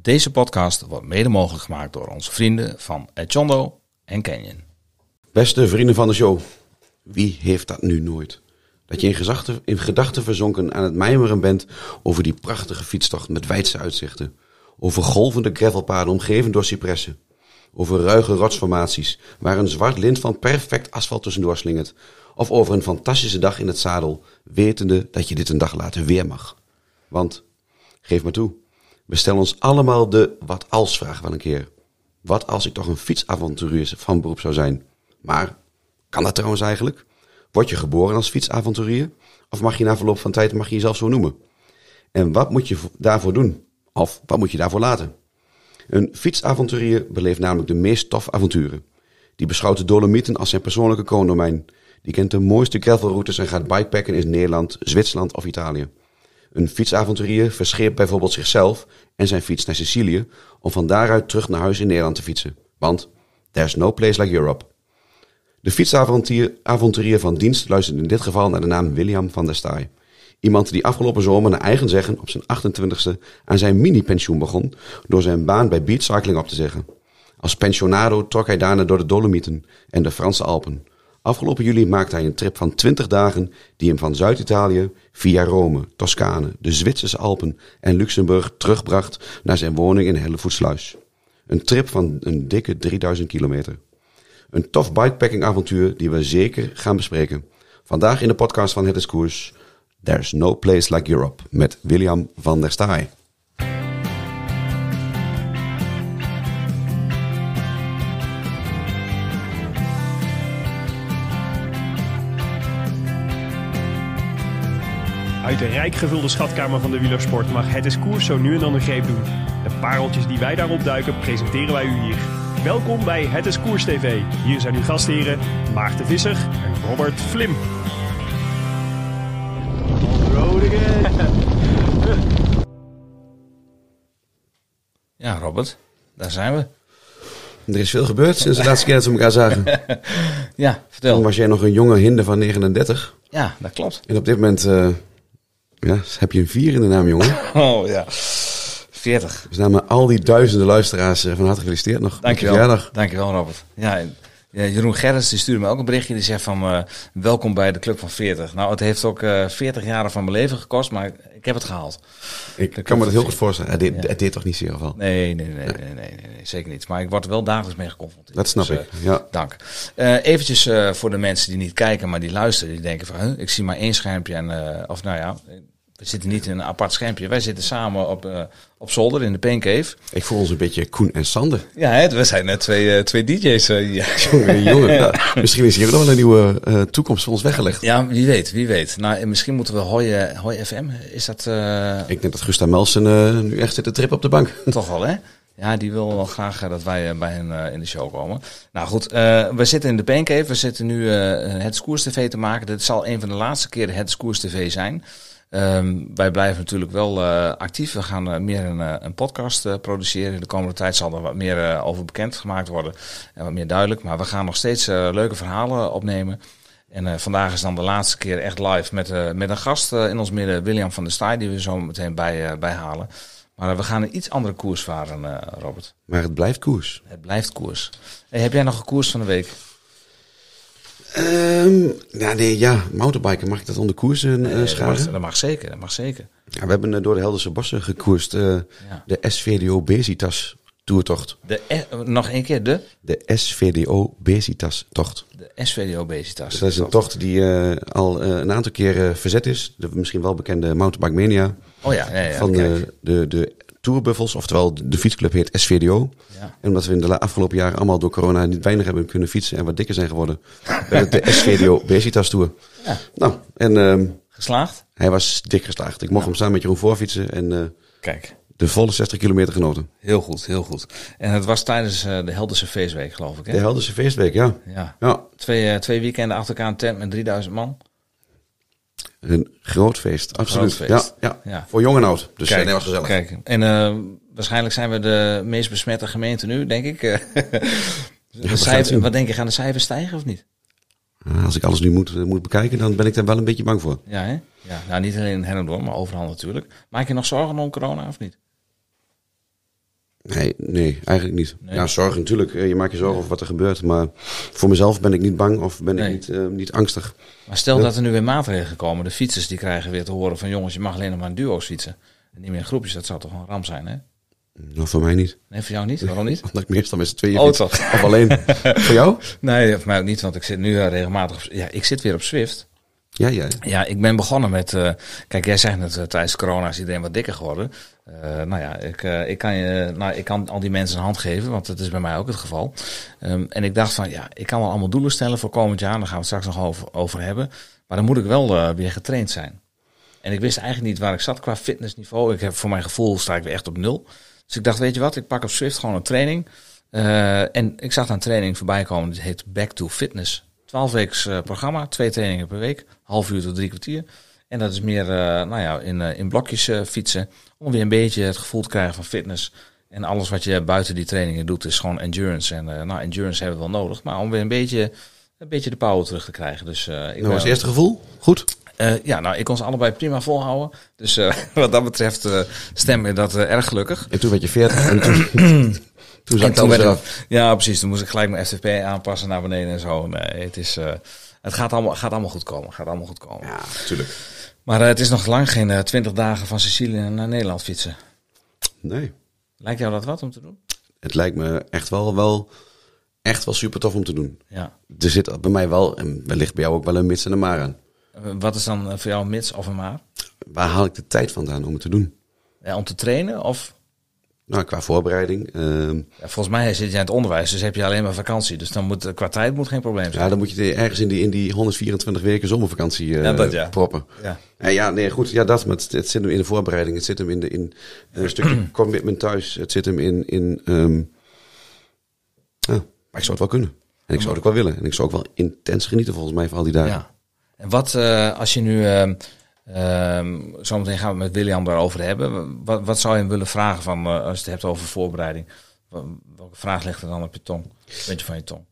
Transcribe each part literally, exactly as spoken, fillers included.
Deze podcast wordt mede mogelijk gemaakt door onze vrienden van Echondo en Canyon. Beste vrienden van de show, wie heeft dat nu nooit? Dat je in gedachten, in gedachten verzonken aan het mijmeren bent over die prachtige fietstocht met wijdse uitzichten. Over golvende gravelpaden omgeven door cipressen. Over ruige rotsformaties waar een zwart lint van perfect asfalt tussendoor slingert. Of over een fantastische dag in het zadel, wetende dat je dit een dag later weer mag. Want, geef maar toe, we stellen ons allemaal de wat-als-vraag wel een keer. Wat als ik toch een fietsavonturier van beroep zou zijn? Maar, kan dat trouwens eigenlijk? Word je geboren als fietsavonturier? Of mag je na verloop van tijd mag je jezelf zo noemen? En wat moet je daarvoor doen? Of wat moet je daarvoor laten? Een fietsavonturier beleeft namelijk de meest toffe avonturen. Die beschouwt de Dolomieten als zijn persoonlijke koondomein. Die kent de mooiste gravelroutes en gaat bikepacken in Nederland, Zwitserland of Italië. Een fietsavonturier verscheert bijvoorbeeld zichzelf en zijn fiets naar Sicilië om van daaruit terug naar huis in Nederland te fietsen. Want there's no place like Europe. De fietsavonturier van dienst luistert in dit geval naar de naam William van der Staaij. Iemand die afgelopen zomer naar eigen zeggen op zijn achtentwintigste aan zijn mini-pensioen begon door zijn baan bij Beat Cycling op te zeggen. Als pensionado trok hij daarna door de Dolomieten en de Franse Alpen. Afgelopen juli maakte hij een trip van twintig dagen die hem van Zuid-Italië via Rome, Toscane, de Zwitserse Alpen en Luxemburg terugbracht naar zijn woning in Hellevoetsluis. Een trip van een dikke drieduizend kilometer. Een tof bikepacking avontuur die we zeker gaan bespreken. Vandaag in de podcast van Het is Koers, There's No Place Like Europe met William van der Staaij. Uit de rijk gevulde schatkamer van de wielersport mag Het is Koers zo nu en dan een greep doen. De pareltjes die wij daarop duiken presenteren wij u hier. Welkom bij Het is Koers T V. Hier zijn uw gastheren Maarten Visser en Robert Vlim. Ja, Robert, daar zijn we. Er is veel gebeurd sinds de laatste keer dat we elkaar zagen. Ja, vertel. Toen was jij nog een jonge hinde van negenendertig. Ja, dat klopt. En op dit moment uh, ja, heb je een vier in de naam, jongen. Oh ja, veertig. Dus namens al die duizenden luisteraars uh, van harte gefeliciteerd nog. Dankjewel, dankjewel Robert. Ja, ja, Jeroen Gerrits die stuurde me ook een berichtje. Die zegt van uh, welkom bij de Club van veertig. Nou, het heeft ook uh, veertig jaren van mijn leven gekost, maar ik heb het gehaald. Ik kan me dat heel goed voorstellen. Het deed, ja. het deed toch niet zeer geval? Nee nee nee, nee, nee, nee, nee, nee, zeker niet. Maar ik word er wel dagelijks mee geconfronteerd. Dat snap dus, ik, uh, ja. Dank. Uh, eventjes uh, voor de mensen die niet kijken, maar die luisteren. Die denken van, huh, ik zie maar één schermpje. En, uh, of nou ja, we zitten niet in een apart schermpje. Wij zitten samen op, uh, op zolder in de Paincave. Ik voel ons een beetje Koen en Sander. Ja, hè, we zijn net twee, uh, twee D J's. Uh, ja. Jongen, jongen. Nou, misschien is hier ook nog wel een nieuwe uh, toekomst voor ons weggelegd. Ja, wie weet, wie weet. Nou, misschien moeten we Hoi, uh, Hoi F M, is dat... Uh... Ik denk dat Gustav Melsen uh, nu echt zit te trip op de bank. Toch wel, hè? Ja, die wil wel graag uh, dat wij uh, bij hen uh, in de show komen. Nou goed, uh, we zitten in de Paincave. We zitten nu uh, Het is Koers T V te maken. Dit zal een van de laatste keren Het is Koers T V zijn. Um, wij blijven natuurlijk wel uh, actief. We gaan uh, meer een, uh, een podcast uh, produceren. De komende tijd zal er wat meer uh, over bekend gemaakt worden. En wat meer duidelijk. Maar we gaan nog steeds uh, leuke verhalen opnemen. En uh, vandaag is dan de laatste keer echt live met, uh, met een gast uh, in ons midden. William van der Staaij, die we zo meteen bij, uh, bij halen. Maar uh, we gaan een iets andere koers varen, uh, Robert. Maar het blijft koers. Het blijft koers. Hey, heb jij nog een koers van de week? Um, ja, nee, ja, mountainbiken, mag ik dat onder koersen uh, scharen? Dat mag, dat mag zeker, dat mag zeker. Ja, we hebben uh, door de Helderse bossen gekoerst uh, ja. de S V D O Bezitas toertocht. De, uh, nog één keer, de? De S V D O Bezitas tocht. De S V D O Bezitas. Dus dat is een tocht die uh, al uh, een aantal keer uh, verzet is. De misschien wel bekende Mountainbike Mania. Oh ja, ja, ja van de, de, de Tourbuffels, oftewel de fietsclub heet S V D O. Ja. En omdat we in de afgelopen jaren allemaal door corona niet weinig hebben kunnen fietsen en wat dikker zijn geworden, werd het de S V D O Bezitas Tour. Ja. Nou, en um, geslaagd? Hij was dik geslaagd. Ik mocht ja. hem samen met Jeroen voorfietsen en uh, kijk, de volle zestig kilometer genoten. Heel goed, heel goed. En het was tijdens uh, de Helderse feestweek, geloof ik, hè? De Helderse feestweek, ja. Ja. ja. Twee, uh, twee weekenden achter elkaar een tent met drieduizend man. Een groot feest, absoluut. Groot feest. Ja, ja. ja. Voor jong en oud. Dus kijk, dat was gezellig. Kijk. En uh, waarschijnlijk zijn we de meest besmette gemeente nu, denk ik. de ja, cijfer, wat denk je, gaan de cijfers stijgen of niet? Als ik alles nu moet, moet bekijken, dan ben ik daar wel een beetje bang voor. Ja, hè? Ja, nou niet alleen in Hennendorp, maar overal natuurlijk. Maak je nog zorgen om corona of niet? Nee, nee, eigenlijk niet. Nee. Ja, zorg natuurlijk. Je maakt je zorgen over wat er gebeurt. Maar voor mezelf ben ik niet bang of ben Nee. ik niet, uh, niet angstig. Maar stel Ja. dat er nu weer maatregelen komen. De fietsers die krijgen weer te horen van jongens, je mag alleen nog maar in duo's fietsen. En niet meer in groepjes, dat zou toch een ramp zijn, hè? Nou, voor mij niet. Nee, voor jou niet? Waarom niet? Omdat ik meestal met z'n tweeën Oh, fiets. toch? Of alleen. Voor jou? Nee, voor mij ook niet, want ik zit nu uh, regelmatig op... Ja, ik zit weer op Zwift. Ja, ja. Ja, ik ben begonnen met... Uh, kijk, jij zegt net, uh, tijdens corona is iedereen wat dikker geworden. Uh, nou ja, ik, uh, ik, kan je, nou, ik kan al die mensen een hand geven, want dat is bij mij ook het geval. Um, en ik dacht van, ja, ik kan wel allemaal doelen stellen voor komend jaar. Daar gaan we het straks nog over, over hebben. Maar dan moet ik wel uh, weer getraind zijn. En ik wist eigenlijk niet waar ik zat qua fitnessniveau. Ik heb, voor mijn gevoel sta ik weer echt op nul. Dus ik dacht, weet je wat, ik pak op Zwift gewoon een training. Uh, en ik zag een training voorbij komen, die heet Back to Fitness. twaalf weken uh, programma, twee trainingen per week, half uur tot drie kwartier. En dat is meer uh, nou ja, in, uh, in blokjes uh, fietsen, om weer een beetje het gevoel te krijgen van fitness. En alles wat je buiten die trainingen doet, is gewoon endurance. En uh, nou, endurance hebben we wel nodig, maar om weer een beetje, een beetje de power terug te krijgen. Dus, uh, ik Nou, was het eerste gevoel? Goed? Uh, ja, nou, ik kon ze allebei prima volhouden. Dus uh, wat dat betreft uh, stem ik dat uh, erg gelukkig. En toen werd je veertig en toen... Toen zat En toen alles werd eraf. het- Ja, precies. Toen moest ik gelijk mijn F T P aanpassen naar beneden en zo. Nee, het is, uh, het gaat allemaal, gaat allemaal goed komen. Gaat allemaal goed komen. Ja, natuurlijk. Maar uh, het is nog lang geen uh, twintig dagen van Sicilië naar Nederland fietsen. Nee. Lijkt jou dat wat om te doen? Het lijkt me echt wel, wel, echt wel super tof om te doen. Ja. Er zit bij mij wel, en wellicht bij jou ook wel een mits en een maar aan. Uh, wat is dan uh, voor jou een mits of een maar? Waar haal ik de tijd vandaan om het te doen? Ja, om te trainen of... Nou, qua voorbereiding. ehm, Ja, volgens mij zit je in het onderwijs, dus heb je alleen maar vakantie. Dus dan moet, qua tijd moet geen probleem zijn. ja, dan moet je er ergens in die, in die honderdvierentwintig weken zomervakantie eh, Ja, dat ja. proppen. Ja. Ja, ja, nee, goed. Ja, dat. Maar het, het zit hem in de voorbereiding. Het zit hem in, de, in een stukje commitment thuis. Het zit hem in... in um, ja, maar ik zou het wel kunnen. En ik zou het ook wel willen. En ik zou ook wel intens genieten volgens mij van al die dagen. Ja. En wat uh, als je nu... Uh, Um, zometeen gaan we het met William daarover hebben. Wat, wat zou je hem willen vragen van, uh, als je het hebt over voorbereiding? Welke vraag ligt er dan op je tong? Beetje van je tong.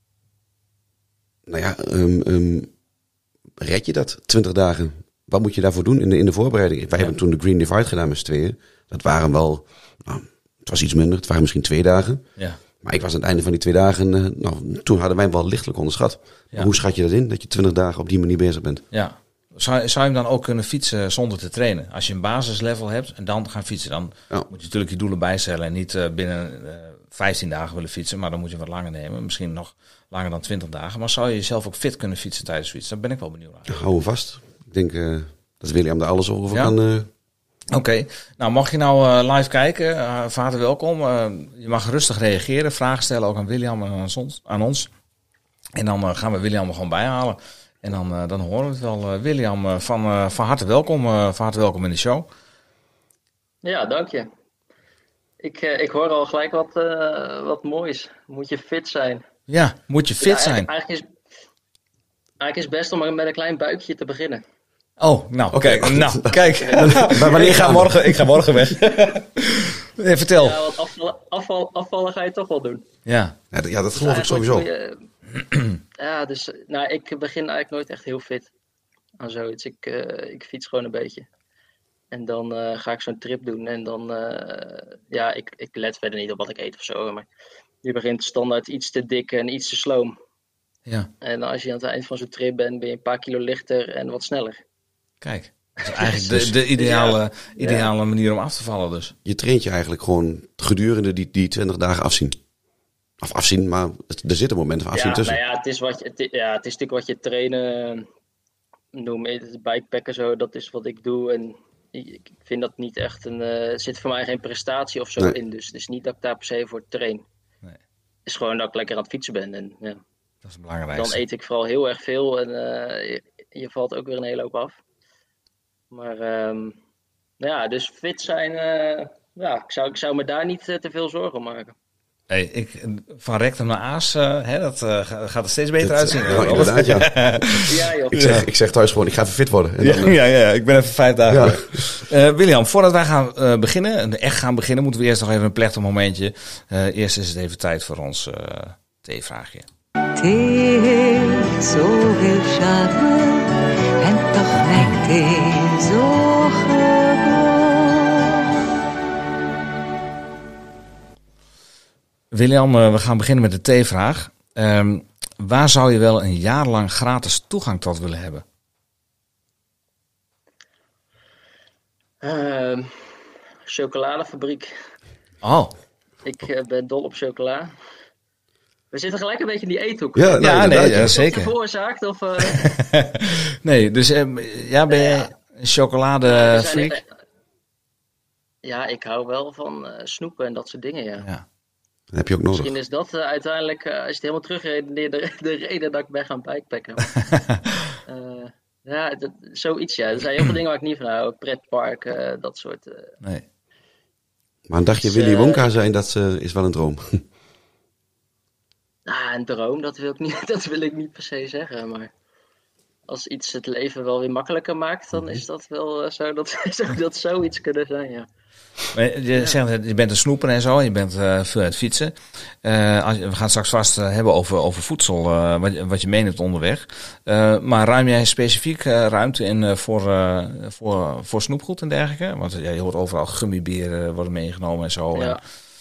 Nou ja, um, um, red je dat twintig dagen? Wat moet je daarvoor doen in de, in de voorbereiding? Wij ja. hebben toen de Green Divide gedaan met z'n tweeën. Dat waren wel, nou, het was iets minder. Het waren misschien twee dagen. Ja. Maar ik was aan het einde van die twee dagen, uh, nou, toen hadden wij hem wel lichtelijk onderschat. Ja. Hoe schat je dat in, dat je twintig dagen op die manier bezig bent? Ja. Zou, zou je hem dan ook kunnen fietsen zonder te trainen? Als je een basislevel hebt en dan gaan fietsen, dan ja. moet je natuurlijk je doelen bijstellen en niet uh, binnen uh, vijftien dagen willen fietsen, maar dan moet je wat langer nemen. Misschien nog langer dan twintig dagen. Maar zou je jezelf ook fit kunnen fietsen tijdens fietsen? Daar ben ik wel benieuwd naar. Hou hem vast. Ik denk uh, dat William daar alles over ja. kan... Uh... Oké. Okay. Nou, mag je nou uh, live kijken? Uh, vader, welkom. Uh, je mag rustig reageren, vragen stellen ook aan William en aan ons. Aan ons. En dan uh, gaan we William er gewoon bijhalen. En dan, uh, dan horen we het wel. Uh, William, uh, van, uh, van harte welkom. Uh, van harte welkom in de show. Ja, dank je. Ik, uh, ik hoor al gelijk wat, uh, wat moois. Moet je fit zijn. Ja, moet je fit ja, eigenlijk, zijn. Eigenlijk is, eigenlijk is het best om met een klein buikje te beginnen. Oh, nou, oké. Okay. Nou, kijk. Maar ik, ga morgen, ik ga morgen weg. Nee, vertel. Ja, want afvallen, afval, afvallen ga je toch wel doen. Ja, ja, ja dat geloof dus ik sowieso. Je, ja, dus nou, ik begin eigenlijk nooit echt heel fit aan zoiets. Ik, uh, ik fiets gewoon een beetje. En dan uh, ga ik zo'n trip doen. En dan, uh, ja, ik, ik let verder niet op wat ik eet of zo. Maar je begint standaard iets te dik en iets te sloom. Ja. En als je aan het eind van zo'n trip bent, ben je een paar kilo lichter en wat sneller. Kijk, dat is eigenlijk de, de ideale, ja. ideale ja. manier om af te vallen dus. Je traint je eigenlijk gewoon gedurende die, die twintig dagen afzien. Of afzien, maar er zit een moment van afzien ja, tussen. Nou ja, het is, wat je, het, ja, het is natuurlijk wat je trainen noem het bikepacken zo, dat is wat ik doe. En ik vind dat niet echt een... Er uh, zit voor mij geen prestatie of zo nee. in, dus het is niet dat ik daar per se voor train. Nee. Het is gewoon dat ik lekker aan het fietsen ben. En, ja. Dat is het belangrijkste. Dan eet ik vooral heel erg veel en uh, je, je valt ook weer een hele hoop af. Maar um, ja, dus fit zijn, uh, ja, ik zou, ik zou me daar niet uh, te veel zorgen om maken. Hey, ik, van rectum naar aas, uh, hè, dat uh, gaat er steeds beter dat, uitzien. Ja, inderdaad, ja. ja joh. Ik, zeg, ik zeg thuis gewoon, ik ga even fit worden. En ja, dan, uh... ja, ja, ik ben even vijf dagen. Ja. Uh, William, voordat wij gaan uh, beginnen, echt gaan beginnen, moeten we eerst nog even een plechtig momentje. Uh, eerst is het even tijd voor ons uh, theevraagje. Thee, zo heel charme, en toch lijkt thee zo gewoon. William, uh, we gaan beginnen met de T-vraag. Um, waar zou je wel een jaar lang gratis toegang tot willen hebben? Uh, chocoladefabriek. Oh. Ik uh, ben dol op chocola. We zitten gelijk een beetje in die eethoek. Ja, nou, ja, nee, ja, is zeker. dat veroorzaakt? Of, uh... nee, dus uh, ja, ben je ja. een chocoladefreak? Ja, ja, ik hou wel van uh, snoepen en dat soort dingen, ja. ja. Dat heb je ook nodig. Misschien is dat uh, uiteindelijk, uh, als je het helemaal terugredeneert, de, de reden dat ik ben gaan bikepacken. uh, ja, dat, zoiets, ja. Er zijn heel veel dingen waar ik niet van hou. Pretpark, uh, dat soort... Uh... Nee. Maar een dagje dus, Willy uh, Wonka zijn, dat uh, is wel een droom. Nou, een droom, dat wil, ik niet, dat wil ik niet per se zeggen, maar als iets het leven wel weer makkelijker maakt, dan is dat wel uh, zo dat, zou dat zoiets kunnen zijn, ja. Maar je ja. zegt, je bent een snoeper en zo, je bent uh, veel aan het fietsen. Uh, als, we gaan straks vast uh, hebben over, over voedsel, uh, wat, wat je meeneemt onderweg. Uh, maar ruim jij specifiek uh, ruimte in uh, voor, uh, voor, voor snoepgoed en dergelijke? Want ja, je hoort overal gummiberen worden meegenomen en zo. Ja.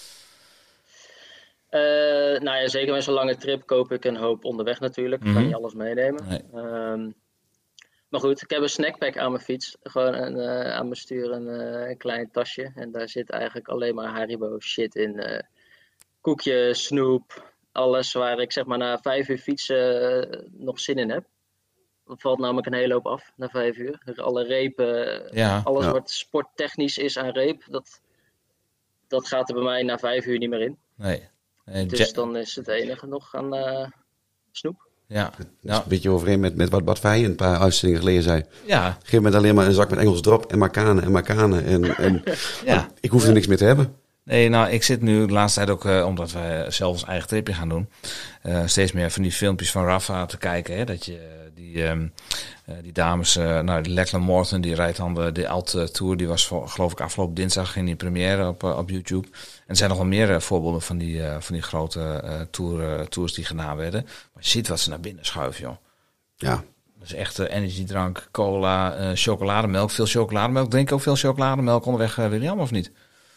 Uh, nou ja, zeker met zo'n lange trip koop ik een hoop onderweg natuurlijk. Ik mm-hmm. kan niet alles meenemen. Nee. Um, maar goed, ik heb een snackpack aan mijn fiets. Gewoon een, uh, aan mijn stuur een, uh, een klein tasje. En daar zit eigenlijk alleen maar Haribo shit in. Uh, koekjes, snoep, alles waar ik zeg maar na vijf uur fietsen uh, nog zin in heb. Er valt namelijk een hele hoop af na vijf uur. Dus alle repen, ja, alles ja. wat sporttechnisch is aan reep, dat, dat gaat er bij mij na vijf uur niet meer in. Nee. Uh, dus ja. dan is het enige nog aan uh, snoep. Ja. Dat is een beetje overeen met, met wat Bart Verheyen een paar uitzendingen geleden zei. Ja. Geef me alleen maar een zak met Engels drop en makanen en makanen. En, en ja. Ik hoef er ja. niks meer te hebben. Nee, nou, ik zit nu de laatste tijd ook, uh, omdat wij zelf ons eigen tripje gaan doen, uh, steeds meer van die filmpjes van Rafa te kijken. Hè, dat je die, um, uh, die dames, uh, nou, Lachlan Morton, die rijdt dan de, de Alt Tour, die was voor, geloof ik afgelopen dinsdag in die première op, uh, op YouTube. En er zijn nog wel meer uh, voorbeelden van die, uh, van die grote uh, tour, uh, tours die gedaan werden. Maar je ziet wat ze naar binnen schuiven, joh. Ja. Dat is echt uh, energiedrank, cola, uh, chocolademelk. Veel chocolademelk. Drink je ook veel chocolademelk onderweg, uh, William, of niet?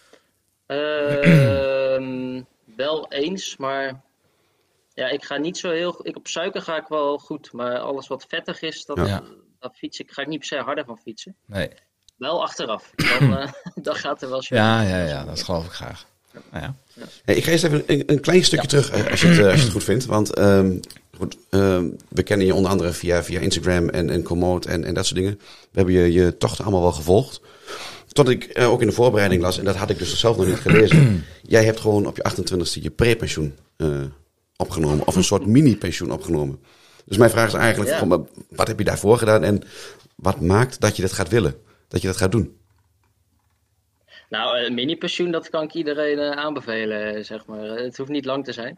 Uh, wel eens, maar ja, ik ga niet zo heel. Ik, op suiker ga ik wel goed, maar alles wat vettig is, dat, ja. dat fiets ik. Ga ik niet per se harder van fietsen. Nee. Wel achteraf. Dan, uh, dan gaat er wel zo. Ja, ja, ja, dat geloof ik graag. Nou ja. Ja. Hey, ik ga eerst even een, een klein stukje ja. terug, als je het, als je het goed vindt. Want um, goed, um, we kennen je onder andere via, via Instagram en, en Komoot en, en dat soort dingen. We hebben je, je tocht allemaal wel gevolgd. Tot ik uh, ook in de voorbereiding las, en dat had ik dus zelf nog niet gelezen. Jij hebt gewoon op je achtentwintigste je prepensioen uh, opgenomen. Of een soort mini-pensioen opgenomen. Dus mijn vraag is eigenlijk, ja. van, wat heb je daarvoor gedaan? En wat maakt dat je dat gaat willen? Dat je dat gaat doen? Nou, een mini-pensioen, dat kan ik iedereen uh, aanbevelen, zeg maar. Het hoeft niet lang te zijn.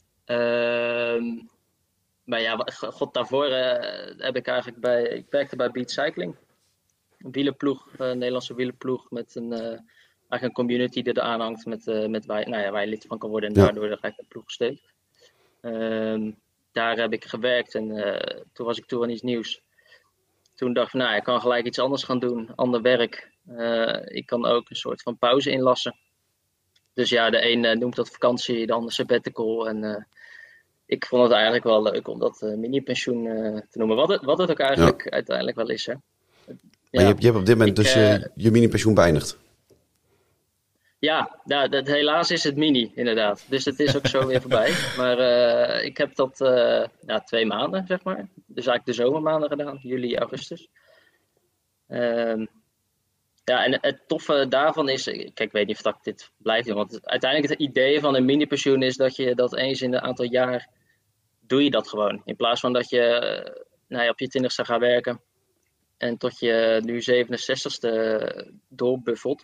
Uh, maar ja, god, daarvoor uh, heb ik eigenlijk bij... Ik werkte bij Beat Cycling. Een wielerploeg, een uh, Nederlandse wielerploeg met een, uh, eigenlijk een community die er aanhangt met, uh, met waar, nou ja, waar je lid van kan worden en ja. daardoor eigenlijk een ploeg gesteekt. Uh, daar heb ik gewerkt en uh, toen was ik toe aan iets nieuws. Toen dacht ik, nou, ik kan gelijk iets anders gaan doen, ander werk. Uh, ik kan ook een soort van pauze inlassen. Dus ja, de een uh, noemt dat vakantie, de ander sabbatical. En uh, ik vond het eigenlijk wel leuk om dat uh, mini-pensioen uh, te noemen. Wat het, wat het ook eigenlijk ja. uiteindelijk wel is, hè. Maar ja, je, hebt, je hebt op dit moment ik, dus uh, je, je mini-pensioen beëindigd. Ja, nou, dat, helaas is het mini, inderdaad. Dus het is ook zo weer voorbij. Maar uh, ik heb dat uh, ja, twee maanden, zeg maar. Dus eigenlijk de zomermaanden gedaan, juli, augustus. Uh, ja, en het toffe daarvan is... Kijk, ik weet niet of dat dit blijft doen. Want uiteindelijk het idee van een mini-pensioen is dat je dat eens in een aantal jaar... doe je dat gewoon. In plaats van dat je nou ja, op je twintigste gaat werken... En tot je nu zevenenzestigste doorbuffelt.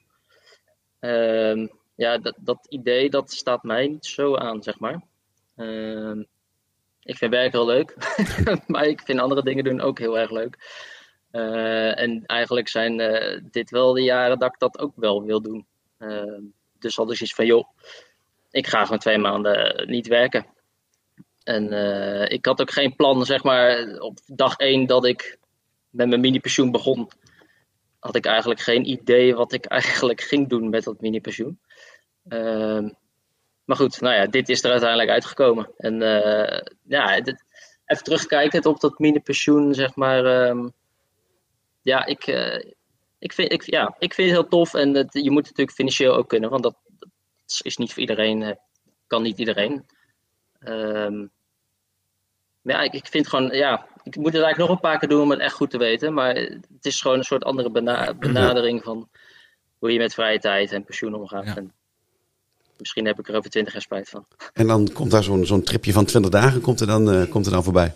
Uh, ja, dat, dat idee dat staat mij niet zo aan, zeg maar. Uh, ik vind werk heel leuk. Maar ik vind andere dingen doen ook heel erg leuk. Uh, en eigenlijk zijn uh, dit wel de jaren dat ik dat ook wel wil doen. Uh, dus had ik iets van, joh, ik ga gewoon twee maanden niet werken. En uh, ik had ook geen plan, zeg maar, op dag één dat ik... met mijn mini-pensioen begon, had ik eigenlijk geen idee wat ik eigenlijk ging doen met dat mini-pensioen. Uh, maar goed, nou ja, dit is er uiteindelijk uitgekomen. En uh, ja, dit, even terugkijkend op dat mini-pensioen, zeg maar. Um, ja, ik, uh, ik, vind, ik, ja, ik vind het heel tof. En het, je moet natuurlijk financieel ook kunnen, want dat, dat is niet voor iedereen, kan niet iedereen. Um, ja, ik, ik vind gewoon, ja, ik moet het eigenlijk nog een paar keer doen om het echt goed te weten. Maar het is gewoon een soort andere bena- benadering van hoe je met vrije tijd en pensioen omgaat. Ja. En misschien heb ik er over twintig jaar spijt van. En dan komt daar zo'n, zo'n tripje van twintig dagen, komt er dan, uh, komt er dan voorbij?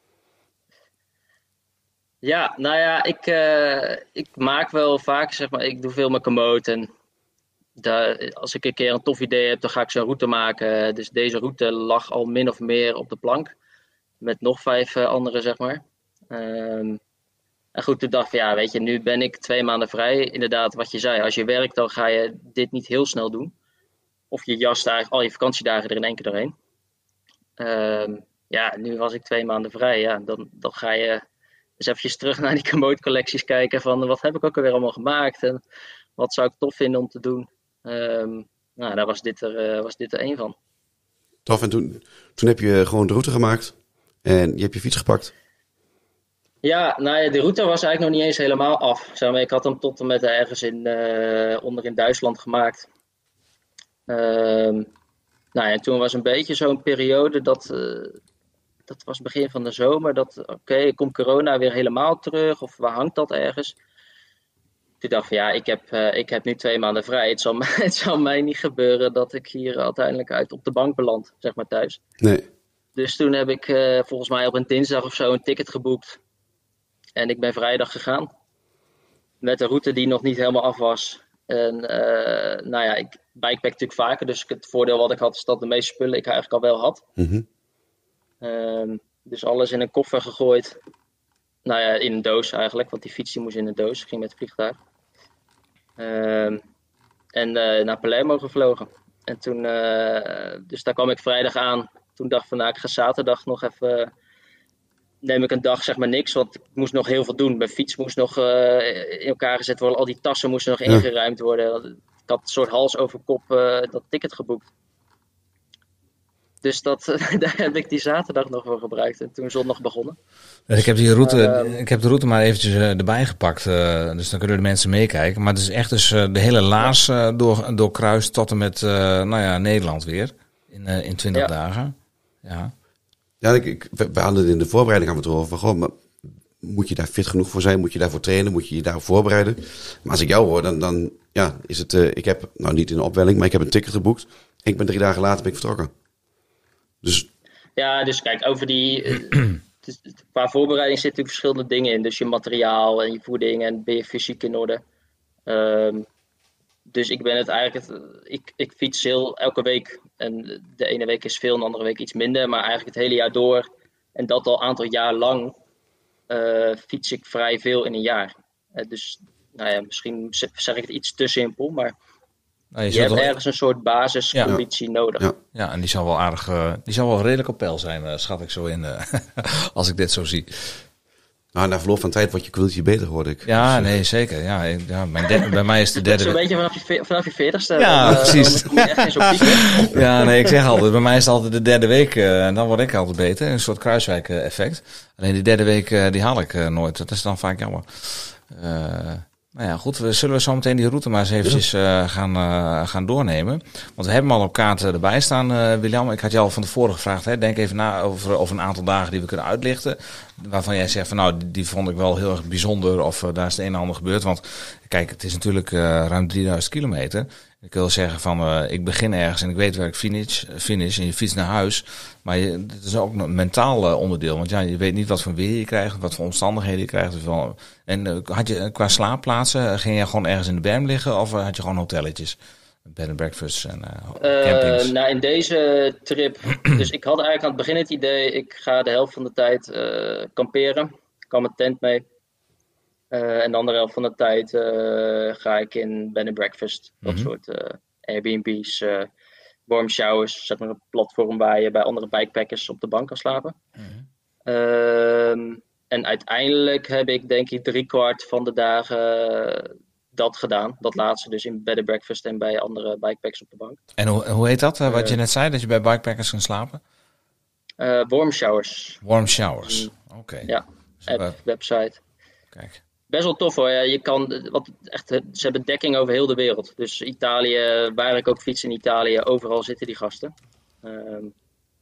Ja, nou ja, ik, uh, ik maak wel vaak, zeg maar, ik doe veel met Komoot. En daar, als ik een keer een tof idee heb, dan ga ik zo'n route maken. Dus deze route lag al min of meer op de plank. Met nog vijf uh, anderen, zeg maar. Um, en goed, toen dacht ik van, ja, weet je, nu ben ik twee maanden vrij. Inderdaad, wat je zei, als je werkt, dan ga je dit niet heel snel doen. Of je jast eigenlijk al je vakantiedagen er in één keer doorheen. Um, ja, nu was ik twee maanden vrij. Ja, dan, dan ga je eens eventjes terug naar die Komoot-collecties kijken. Van, wat heb ik ook alweer allemaal gemaakt? En wat zou ik tof vinden om te doen? Um, nou, daar was dit er, uh, was dit er één van. Tof, en toen, toen heb je gewoon de route gemaakt. En je hebt je fiets gepakt. Ja, nou ja, de route was eigenlijk nog niet eens helemaal af. Zeg maar, ik had hem tot en met ergens in, uh, onder in Duitsland gemaakt. Um, nou ja, toen was een beetje zo'n periode dat, uh, dat was begin van de zomer. Dat, oké, okay, komt corona weer helemaal terug? Of waar hangt dat ergens? Toen dacht ik van ja, ik heb, uh, ik heb nu twee maanden vrij. Het zal, het zal mij niet gebeuren dat ik hier uiteindelijk uit op de bank beland, zeg maar thuis. Nee. Dus toen heb ik uh, volgens mij op een dinsdag of zo een ticket geboekt. En ik ben vrijdag gegaan. Met een route die nog niet helemaal af was. En uh, nou ja, ik bikepack natuurlijk vaker. Dus het voordeel wat ik had is dat de meeste spullen ik eigenlijk al wel had. Mm-hmm. Um, dus alles in een koffer gegooid. Nou ja, in een doos eigenlijk. Want die fiets die moest in een doos. Ik ging met het vliegtuig. Um, en uh, naar Palermo gevlogen. En toen, uh, dus daar kwam ik vrijdag aan. Toen dacht ik van nou, ik ga zaterdag nog even... Uh, neem ik een dag zeg maar niks, want ik moest nog heel veel doen. Mijn fiets moest nog uh, in elkaar gezet worden. Al die tassen moesten nog ingeruimd worden. Ik had een soort hals over kop uh, dat ticket geboekt. Dus dat, daar heb ik die zaterdag nog voor gebruikt. En toen zondag begonnen. Ik heb, die route, uh, ik heb de route maar eventjes uh, erbij gepakt. Uh, dus dan kunnen de mensen meekijken. Maar het is echt dus uh, de hele Laars uh, door, doorkruist tot en met uh, nou ja, Nederland weer. In, uh, in twintig ja. dagen. Ja. Ja, ik, ik, we hadden het in de voorbereiding aan het horen van, goh, maar moet je daar fit genoeg voor zijn? Moet je daarvoor trainen? Moet je je daarvoor voorbereiden? Maar als ik jou hoor, dan, dan ja, is het, uh, ik heb, nou niet in de opwelling, maar ik heb een ticket geboekt. En ik ben drie dagen later ben ik vertrokken. Dus... Ja, dus kijk, over die, uh, dus, qua voorbereiding zitten natuurlijk verschillende dingen in. Dus je materiaal en je voeding en ben je fysiek in orde. Um, Dus ik ben het eigenlijk, ik, ik fiets heel elke week. En de ene week is veel, de andere week iets minder. Maar eigenlijk het hele jaar door. En dat al een aantal jaar lang uh, fiets ik vrij veel in een jaar. Uh, dus nou ja, misschien zeg ik het iets te simpel. Maar nou, je, je hebt wel... ergens een soort basisconditie ja. nodig. Ja. ja, en die zal wel aardig, uh, die zal wel redelijk op peil zijn, uh, schat ik zo in. Uh, als ik dit zo zie. Nou, na verloop van tijd wordt je kwiltje beter, hoorde ik. Ja, dus, nee, zeker. Ja, ik, ja, mijn de, bij mij is de derde... Zo'n beetje vanaf je, vanaf je veertigste. Ja, uh, precies. Dan moet je echt in zo'n piek. Ja, nee, ik zeg altijd, bij mij is het altijd de derde week. Uh, en dan word ik altijd beter. Een soort Kruiswijk-effect. Alleen die derde week, uh, die haal ik uh, nooit. Dat is dan vaak jammer. Uh, nou ja, goed. We zullen we zo meteen die route maar eens eventjes uh, gaan, uh, gaan doornemen. Want we hebben hem al op kaart erbij staan, uh, William. Ik had je al van tevoren gevraagd. Hè, denk even na over, over een aantal dagen die we kunnen uitlichten. Waarvan jij zegt van nou, die, die vond ik wel heel erg bijzonder. Of uh, daar is het een en ander gebeurd. Want kijk, het is natuurlijk uh, ruim drieduizend kilometer. Ik wil zeggen van, uh, ik begin ergens en ik weet waar ik finish, finish en je fietst naar huis. Maar je, het is ook een mentaal uh, onderdeel. Want ja, je weet niet wat voor weer je krijgt, wat voor omstandigheden je krijgt. Dus wel, en uh, had je qua slaapplaatsen, ging je gewoon ergens in de berm liggen of uh, had je gewoon hotelletjes? Bed and breakfast en uh, campings? Uh, nou, in deze trip, dus ik had eigenlijk aan het begin het idee, ik ga de helft van de tijd uh, kamperen. Ik kan mijn tent mee. Uh, en de andere helft van de tijd uh, ga ik in bed and breakfast. Dat mm-hmm. soort uh, Airbnb's, uh, warm showers. Zeg maar een platform waar je bij andere bikepackers op de bank kan slapen. Mm-hmm. Um, en uiteindelijk heb ik denk ik driekwart van de dagen dat gedaan. Dat laatste dus in bed and breakfast en bij andere bikepackers op de bank. En hoe, hoe heet dat, uh, wat Uh, je net zei, dat je bij bikepackers kan slapen? Uh, warm showers. Warm showers, oké. Okay. Ja, app, uh, website. Kijk. Best wel tof hoor. Ja, je kan, wat echt, ze hebben dekking over heel de wereld. Dus Italië, waar ik ook fiets in Italië, overal zitten die gasten. Um,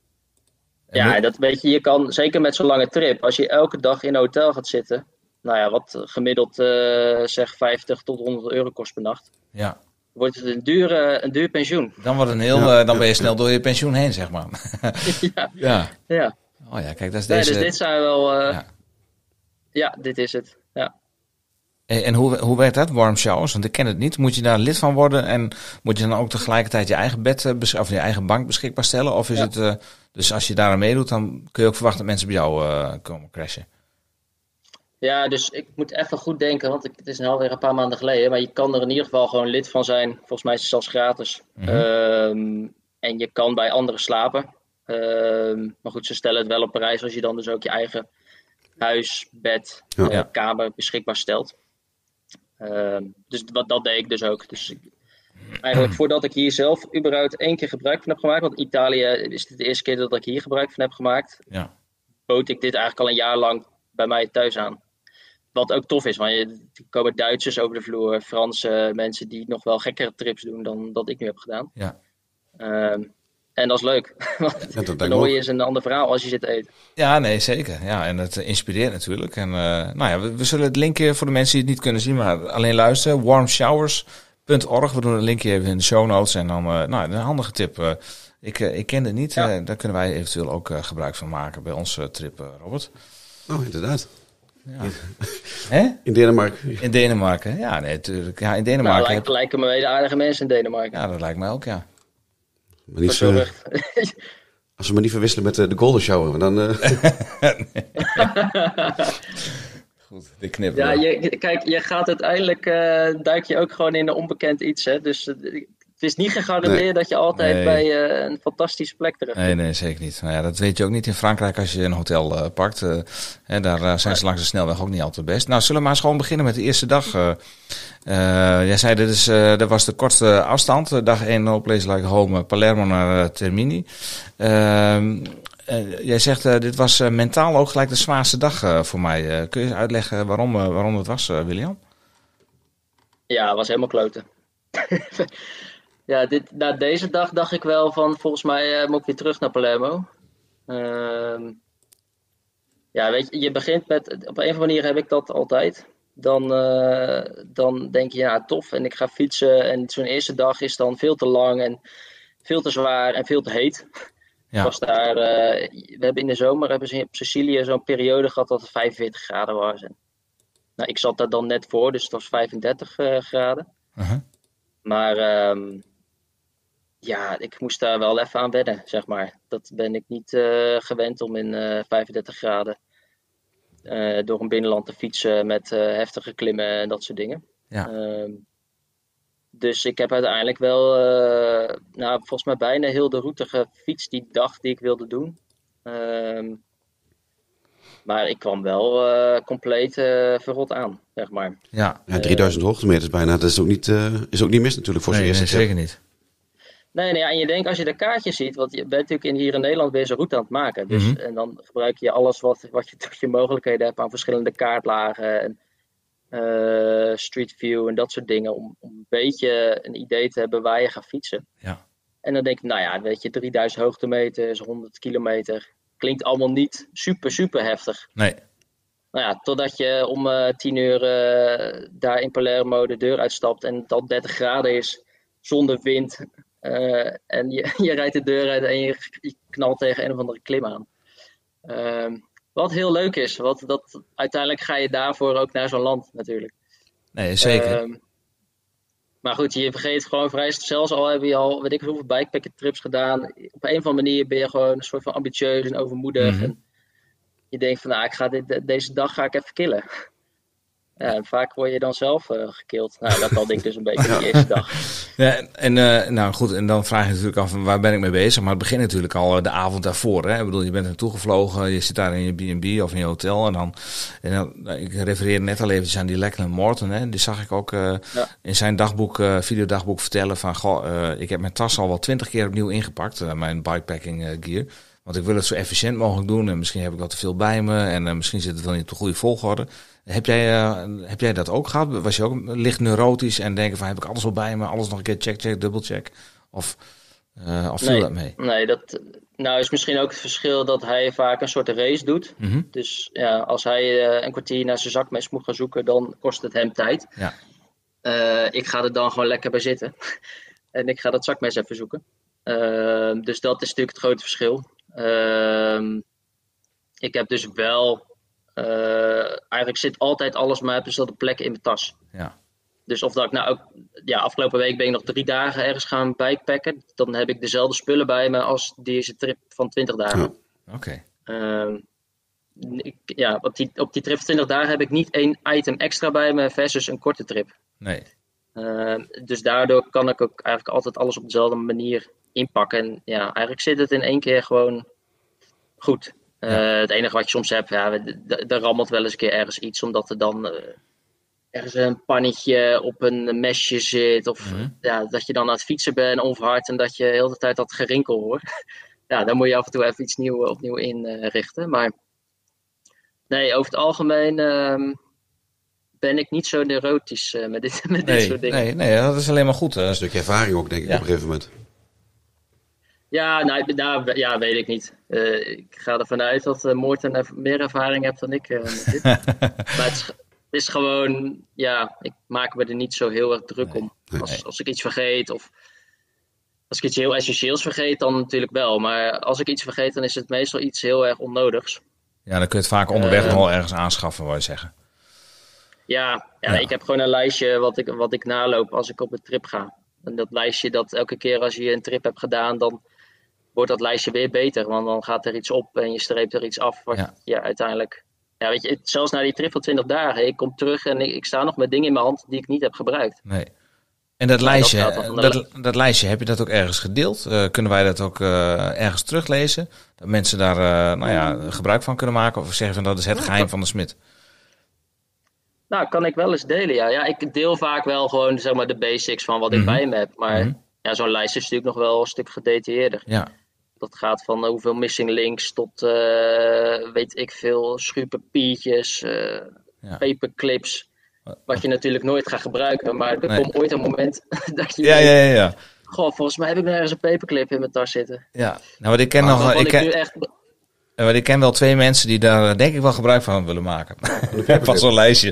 ja, moet... dat weet je, je kan, zeker met zo'n lange trip, als je elke dag in een hotel gaat zitten, nou ja, wat gemiddeld uh, zeg vijftig tot honderd euro kost per nacht. Ja. Wordt het een duur, uh, een duur pensioen. Dan, wordt een heel, ja. uh, dan ben je snel door je pensioen heen, zeg maar. ja. ja. ja. Oh ja, kijk, dat is nee, deze... Dus dit zijn wel... Uh, ja. ja, dit is het. Ja. En, en hoe, hoe werkt dat, warm showers? Want ik ken het niet. Moet je daar lid van worden en moet je dan ook tegelijkertijd je eigen bed uh, of je eigen bank beschikbaar stellen? Of is ja. het... Uh, dus als je daar aan meedoet, dan kun je ook verwachten dat mensen bij jou uh, komen crashen. Ja, dus ik moet even goed denken, want het is nu alweer een paar maanden geleden. Maar je kan er in ieder geval gewoon lid van zijn. Volgens mij is het zelfs gratis. Mm-hmm. Um, en je kan bij anderen slapen. Um, maar goed, ze stellen het wel op prijs als je dan dus ook je eigen huis, bed, ja. uh, kamer beschikbaar stelt. Um, dus wat, dat deed ik dus ook. Dus ik, eigenlijk voordat ik hier zelf überhaupt één keer gebruik van heb gemaakt. Want Italië is dit de eerste keer dat ik hier gebruik van heb gemaakt. Ja. Bood ik dit eigenlijk al een jaar lang bij mij thuis aan. Wat ook tof is, want je, er komen Duitsers over de vloer, Franse mensen die nog wel gekkere trips doen dan dat ik nu heb gedaan. Ja. Um, en dat is leuk. Want ja, dan hoor je eens een ander verhaal als je zit te eten. Ja, nee, zeker. Ja, en het inspireert natuurlijk. En uh, nou ja, we, we zullen het linkje voor de mensen die het niet kunnen zien, maar alleen luisteren. warm showers punt org. We doen het linkje even in de show notes. En dan, uh, nou, een handige tip. Uh, ik, uh, ik ken het niet. Ja. Uh, daar kunnen wij eventueel ook uh, gebruik van maken bij onze uh, trip, uh, Robert. Oh, inderdaad. Ja. Hè? In Denemarken. In Denemarken, ja, nee, natuurlijk. Ja, in Denemarken. Nou, lijken, lijken me weder aardige mensen in Denemarken. Ja, dat lijkt mij ook, ja. Maar niet zo, als we maar niet verwisselen met uh, de Golden Shower, dan... Uh... Goed, dit knippen. Ja, je, kijk, je gaat uiteindelijk, uh, duik je ook gewoon in een onbekend iets, hè. Dus uh, het is niet gegarandeerd nee. dat je altijd nee. bij uh, een fantastische plek terecht Nee, nee, zeker niet. Nou ja, dat weet je ook niet in Frankrijk als je een hotel uh, pakt. Uh, hè, daar uh, zijn ze langs de snelweg ook niet altijd best. Nou, zullen we maar eens gewoon beginnen met de eerste dag. Uh, uh, jij zei, dit, is, uh, dat was de kortste afstand. Dag één, no place like home, Palermo naar uh, Termini. Uh, uh, jij zegt, uh, dit was uh, mentaal ook gelijk de zwaarste dag uh, voor mij. Uh, kun je uitleggen waarom, uh, waarom het was, uh, William? Ja, het was helemaal kloten. Ja, dit, na deze dag dacht ik wel van, volgens mij uh, moet ik weer terug naar Palermo. Uh, ja, weet je, je begint met, op een of andere manier heb ik dat altijd. Dan, uh, dan denk je, ja, tof, en ik ga fietsen. En zo'n eerste dag is dan veel te lang en veel te zwaar en veel te heet. Ja. Was daar, uh, we hebben in de zomer hebben ze op Sicilië zo'n periode gehad dat het vijfenveertig graden was. En, nou, ik zat daar dan net voor, dus het was vijfendertig uh, graden. Uh-huh. Maar... Um, Ja, ik moest daar wel even aan wennen, zeg maar. Dat ben ik niet uh, gewend om in uh, vijfendertig graden uh, door een binnenland te fietsen met uh, heftige klimmen en dat soort dingen. Ja. Uh, dus ik heb uiteindelijk wel, uh, nou, volgens mij bijna heel de route gefietst die dag die ik wilde doen. Uh, maar ik kwam wel uh, compleet uh, verrot aan, zeg maar. Ja, ja drieduizend uh, hoogtemeters bijna. Dat is ook niet, uh, is ook niet mis natuurlijk voor nee, zo'n eerste nee, zeker niet. Nee, nee, en je denkt als je de kaartjes ziet, want je bent natuurlijk in, hier in Nederland weer zo'n route aan het maken. Dus, mm-hmm. En dan gebruik je alles wat, wat je tot je mogelijkheden hebt aan verschillende kaartlagen en uh, Street View en dat soort dingen. Om, om een beetje een idee te hebben waar je gaat fietsen. Ja. En dan denk ik, nou ja, weet je, drieduizend hoogtemeters, honderd kilometer. Klinkt allemaal niet super, super heftig. Nee. Nou ja, totdat je om uh, tien uur uh, daar in Palermo de deur uitstapt en het al dertig graden is, zonder wind. Uh, en je, je rijdt de deur uit en je, je knalt tegen een of andere klim aan. Uh, wat heel leuk is, want dat, uiteindelijk ga je daarvoor ook naar zo'n land natuurlijk. Nee, zeker. Uh, maar goed, je vergeet gewoon vrij, zelfs al heb je al, weet ik hoeveel bikepacker trips gedaan. Op een of andere manier ben je gewoon een soort van ambitieus en overmoedig. Mm-hmm. En je denkt van, nou, ik ga dit, deze dag ga ik even killen. Ja, en vaak word je dan zelf uh, gekild. Nou, dat had ik dus een beetje ja. de eerste dag. Ja, en uh, nou goed, en dan vraag je natuurlijk af, waar ben ik mee bezig? Maar het begint natuurlijk al de avond daarvoor. Hè? Ik bedoel, je bent naartoe gevlogen, je zit daar in je B en B of in je hotel. En dan, en dan ik refereerde net al eventjes aan die Lachlan Morton. Hè? Die zag ik ook uh, ja. in zijn dagboek, uh, videodagboek vertellen van, goh, uh, ik heb mijn tas al wel twintig keer opnieuw ingepakt, uh, mijn bikepacking uh, gear. Want ik wil het zo efficiënt mogelijk doen en misschien heb ik wat te veel bij me en uh, misschien zit het wel niet op de goede volgorde. Heb jij, uh, heb jij dat ook gehad? Was je ook licht neurotisch en denken van heb ik alles wel bij me, alles nog een keer check, check, dubbel check? Of, uh, of viel nee, dat mee? Nee, dat nou is misschien ook het verschil dat hij vaak een soort race doet. Mm-hmm. Dus ja, als hij uh, een kwartier naar zijn zakmes moet gaan zoeken, dan kost het hem tijd. Ja. Uh, ik ga er dan gewoon lekker bij zitten en ik ga dat zakmes even zoeken. Uh, dus dat is natuurlijk het grote verschil. Uh, ik heb dus wel, uh, eigenlijk zit altijd alles maar op dezelfde plek in mijn tas. Ja. Dus of dat ik nou ook, ja, afgelopen week ben ik nog drie dagen ergens gaan bikepacken. Dan heb ik dezelfde spullen bij me als deze trip van twintig dagen. Ja. Oké. Okay. Uh, ja, op die, op die trip van twintig dagen heb ik niet één item extra bij me versus een korte trip. Nee. Uh, dus daardoor kan ik ook eigenlijk altijd alles op dezelfde manier inpakken. En ja, eigenlijk zit het in één keer gewoon goed. Uh, ja. Het enige wat je soms hebt, ja, er rammelt wel eens een keer ergens iets, omdat er dan uh, ergens een pannetje op een mesje zit. Of mm-hmm. ja, dat je dan aan het fietsen bent onverhard en dat je de hele tijd dat gerinkel hoort. Ja, dan moet je af en toe even iets nieuw, opnieuw inrichten. Uh, maar nee, over het algemeen uh, ben ik niet zo neurotisch uh, met, dit, met nee, dit soort dingen. Nee, nee, dat is alleen maar goed. Hè? Een stukje ervaring ook, denk ik, ja. op een gegeven moment. Ja, nou, nou, ja, weet ik niet. Uh, ik ga ervan uit dat uh, Morten meer ervaring heeft dan ik. Uh, met dit. Maar het is, het is gewoon, ja, ik maak me er niet zo heel erg druk nee, om. nee. Als, als ik iets vergeet of als ik iets heel essentieels vergeet, dan natuurlijk wel. Maar als ik iets vergeet, dan is het meestal iets heel erg onnodigs. Ja, dan kun je het vaak onderweg uh, nog wel ergens aanschaffen, wou je zeggen. Ja, ja, ja, ik heb gewoon een lijstje wat ik, wat ik naloop als ik op een trip ga. En dat lijstje, dat elke keer als je een trip hebt gedaan, dan wordt dat lijstje weer beter. Want dan gaat er iets op en je streept er iets af. Wat ja. je uiteindelijk... Ja, weet je, zelfs na die trip van twintig dagen. Ik kom terug en ik, ik sta nog met dingen in mijn hand die ik niet heb gebruikt. Nee. En dat, ja, lijstje, dat, dat, li- dat lijstje, heb je dat ook ergens gedeeld? Uh, kunnen wij dat ook uh, ergens teruglezen? Dat mensen daar uh, nou ja, gebruik van kunnen maken? Of zeggen van dat is het geheim van de smid? Nou, kan ik wel eens delen, ja. ja ik deel vaak wel gewoon zeg maar, de basics van wat mm-hmm. ik bij me heb. Maar mm-hmm. ja, zo'n lijst is natuurlijk nog wel een stuk gedetailleerder. Ja. Dat gaat van uh, hoeveel missing links tot, uh, weet ik veel, schuurpapiertjes, uh, ja. paperclips. Wat je natuurlijk nooit gaat gebruiken. Maar er nee. komt ooit een moment dat je... Ja, denkt, ja, ja, ja. Goh, volgens mij heb ik nog ergens een paperclip in mijn tas zitten. Ja, nou wat ik ken nog... Ik, ik ken... echt... Maar ik ken wel twee mensen die daar denk ik wel gebruik van willen maken. Van zo'n lijstje.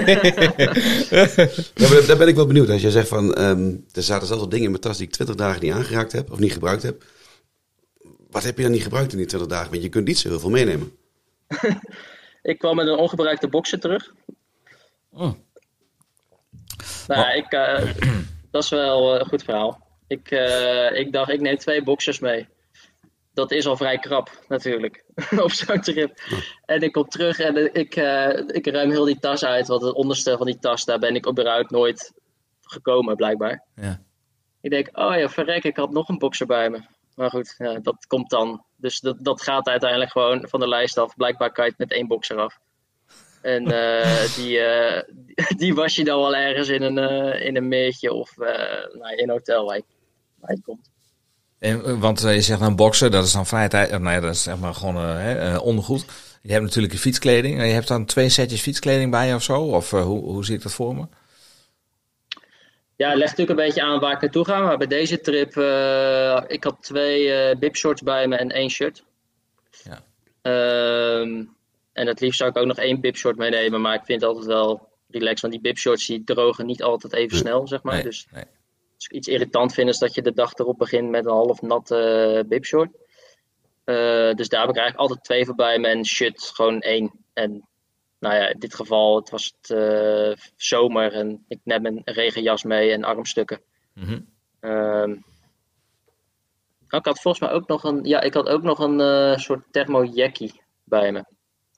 Ja, maar daar ben ik wel benieuwd. Als jij zegt van, um, er zaten zelfs dingen in mijn tas die ik twintig dagen niet aangeraakt heb. Of niet gebruikt heb. Wat heb je dan niet gebruikt in die twintig dagen? Want je kunt niet zo heel veel meenemen. Ik kwam met een ongebruikte boxer terug. Oh. Nou ja, ik, uh, dat is wel een goed verhaal. Ik, uh, ik dacht, ik neem twee boxers mee. Dat is al vrij krap, natuurlijk, op zo'n trip. Ja. En ik kom terug en ik, uh, ik ruim heel die tas uit. Want het onderste van die tas, daar ben ik überhaupt nooit gekomen, blijkbaar. Ja. Ik denk, oh ja, verrek, ik had nog een boxer bij me. Maar goed, ja, dat komt dan. Dus dat, dat gaat uiteindelijk gewoon van de lijst af. Blijkbaar kan je het met één boxer af. En uh, die, uh, die was je dan wel ergens in een, uh, in een meertje of uh, nou, in een hotel waar je, waar je komt. En, want uh, je zegt een boksen, dat is dan vrij tijd. Uh, nee, dat is zeg maar gewoon uh, uh, ondergoed. Je hebt natuurlijk je fietskleding. Je hebt dan twee setjes fietskleding bij je of zo? Of uh, hoe, hoe zie ik dat voor me? Ja, het legt natuurlijk een beetje aan waar ik naartoe ga. Maar bij deze trip, uh, ik had twee uh, bibshorts bij me en één shirt. Ja. Um, en het liefst zou ik ook nog één bibshort meenemen. Maar ik vind het altijd wel relaxed. Want die bibshorts die drogen niet altijd even snel, zeg maar. Nee, dus nee. als ik iets irritant vind is dat je de dag erop begint met een half natte uh, bibshort. Uh, dus daar heb ik eigenlijk altijd twee voor bij me en shirt gewoon één. En nou ja, in dit geval, het was het uh, zomer en ik neem een regenjas mee en armstukken. Mm-hmm. Um, ik had volgens mij ook nog een, ja, ik had ook nog een uh, soort thermojackie bij me.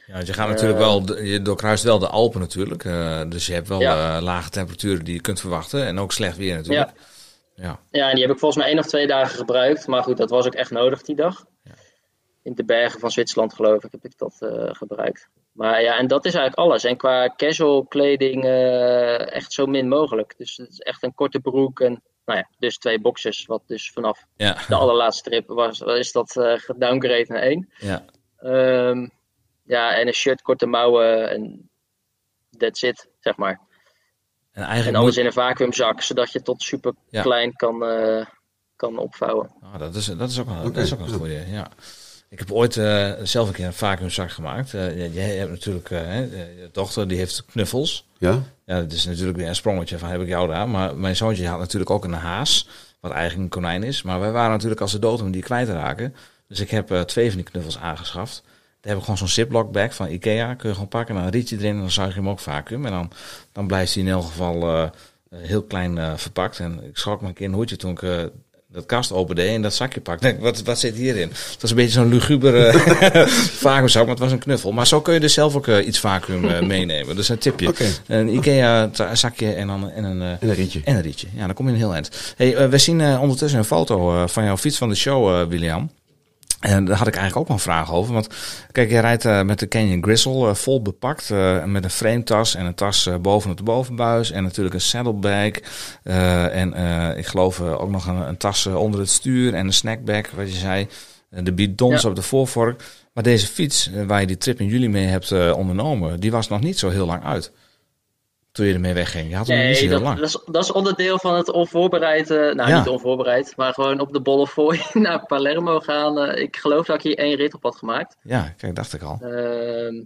Ja, je gaat natuurlijk uh, wel, je doorkruist wel de Alpen natuurlijk. Uh, dus je hebt wel ja. uh, lage temperaturen die je kunt verwachten. En ook slecht weer natuurlijk. Ja. Ja. ja, en die heb ik volgens mij één of twee dagen gebruikt. Maar goed, dat was ook echt nodig die dag. Ja. In de bergen van Zwitserland geloof ik heb ik dat uh, gebruikt. Maar ja, en dat is eigenlijk alles. En qua casual kleding uh, echt zo min mogelijk. Dus het is echt een korte broek en nou ja, dus twee boxers. Wat dus vanaf ja. de allerlaatste trip was, is dat uh, gedowngrade naar één. Ja. Um, ja, en een shirt, korte mouwen en that's it, zeg maar. En, eigenlijk en alles moet... in een vacuümzak, zodat je tot super ja. klein kan, uh, kan opvouwen. Oh, dat, is, dat is ook wel, dat is ook wel een goeie, ja. Ik heb ooit uh, zelf een keer een vacuümzak gemaakt. Uh, jij hebt natuurlijk, uh, je dochter die heeft knuffels. Ja? Ja, dat is natuurlijk weer een sprongetje van heb ik jou daar. Maar mijn zoontje had natuurlijk ook een haas, wat eigenlijk een konijn is. Maar wij waren natuurlijk als de dood om die kwijt te raken. Dus ik heb uh, twee van die knuffels aangeschaft. Daar heb ik gewoon zo'n ziplock bag van Ikea. Kun je gewoon pakken, dan een rietje erin en dan zuig je hem ook vacuüm. En dan, dan blijft hij in elk geval uh, heel klein uh, verpakt. En ik schrok me een keer een hoedje toen ik... Uh, dat kast opende en dat zakje pakt. Denk, wat, wat zit hierin? Het was een beetje zo'n lugubere vacuümzak, maar het was een knuffel. Maar zo kun je dus zelf ook uh, iets vacuüm uh, meenemen. Dus een tipje. Okay. Een Ikea zakje en dan en een, uh, en een rietje. En een rietje. Ja, dan kom je een heel eind. Hey, uh, we zien uh, ondertussen een foto uh, van jouw fiets van de show, uh, William. En daar had ik eigenlijk ook wel een vraag over. Want kijk, jij rijdt uh, met de Canyon Grizzle uh, vol bepakt. Uh, met een frametas en een tas uh, boven op de bovenbuis. En natuurlijk een saddlebag. Uh, en uh, ik geloof uh, ook nog een, een tas uh, onder het stuur. En een snackbag, wat je zei. Uh, de bidons ja. op de voorvork. Maar deze fiets, uh, waar je die trip in juli mee hebt uh, ondernomen. Die was nog niet zo heel lang uit. Toen je ermee wegging. Je had hem nee, niet zo heel dat, lang. Dat is, dat is onderdeel van het onvoorbereid. Uh, nou, ja. niet onvoorbereid, maar gewoon op de Bollefooi naar Palermo gaan. Uh, ik geloof dat ik hier één rit op had gemaakt. Ja, kijk, dacht ik al. Uh,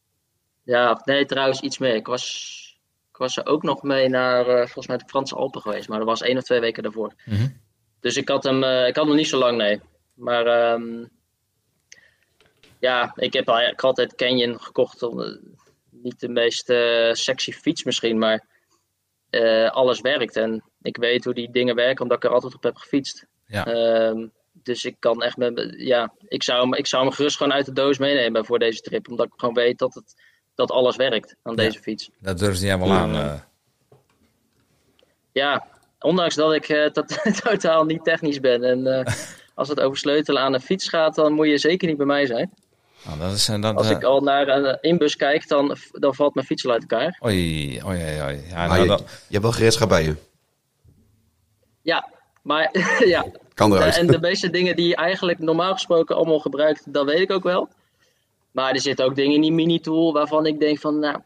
ja, nee, trouwens iets meer. Ik was, ik was er ook nog mee naar, uh, volgens mij de Franse Alpen geweest. Maar dat was één of twee weken daarvoor. Mm-hmm. Dus ik had hem, uh, ik had hem niet zo lang, nee. Maar um, ja, ik heb eigenlijk altijd Canyon gekocht om... Uh, niet de meest uh, sexy fiets misschien, maar uh, alles werkt. En ik weet hoe die dingen werken, omdat ik er altijd op heb gefietst. Ja. Um, dus ik kan echt met, ja, ik zou, hem, ik zou hem gerust gewoon uit de doos meenemen voor deze trip. Omdat ik gewoon weet dat, het, dat alles werkt aan ja, deze fiets. Dat durfde jij wel uh, aan. Uh. Ja, ondanks dat ik uh, tot, totaal niet technisch ben. En uh, als het over sleutelen aan een fiets gaat, dan moet je zeker niet bij mij zijn. Nou, dat is, dat, Als ik al naar een inbus kijk, dan, dan valt mijn fiets al uit elkaar. Oei, oei, oei. Ja, nou, je, dat... je hebt wel gereedschap bij je. Ja, maar ja. Kan eruit. En de meeste dingen die je eigenlijk normaal gesproken allemaal gebruikt, dat weet ik ook wel. Maar er zitten ook dingen in die mini-tool waarvan ik denk van, nou...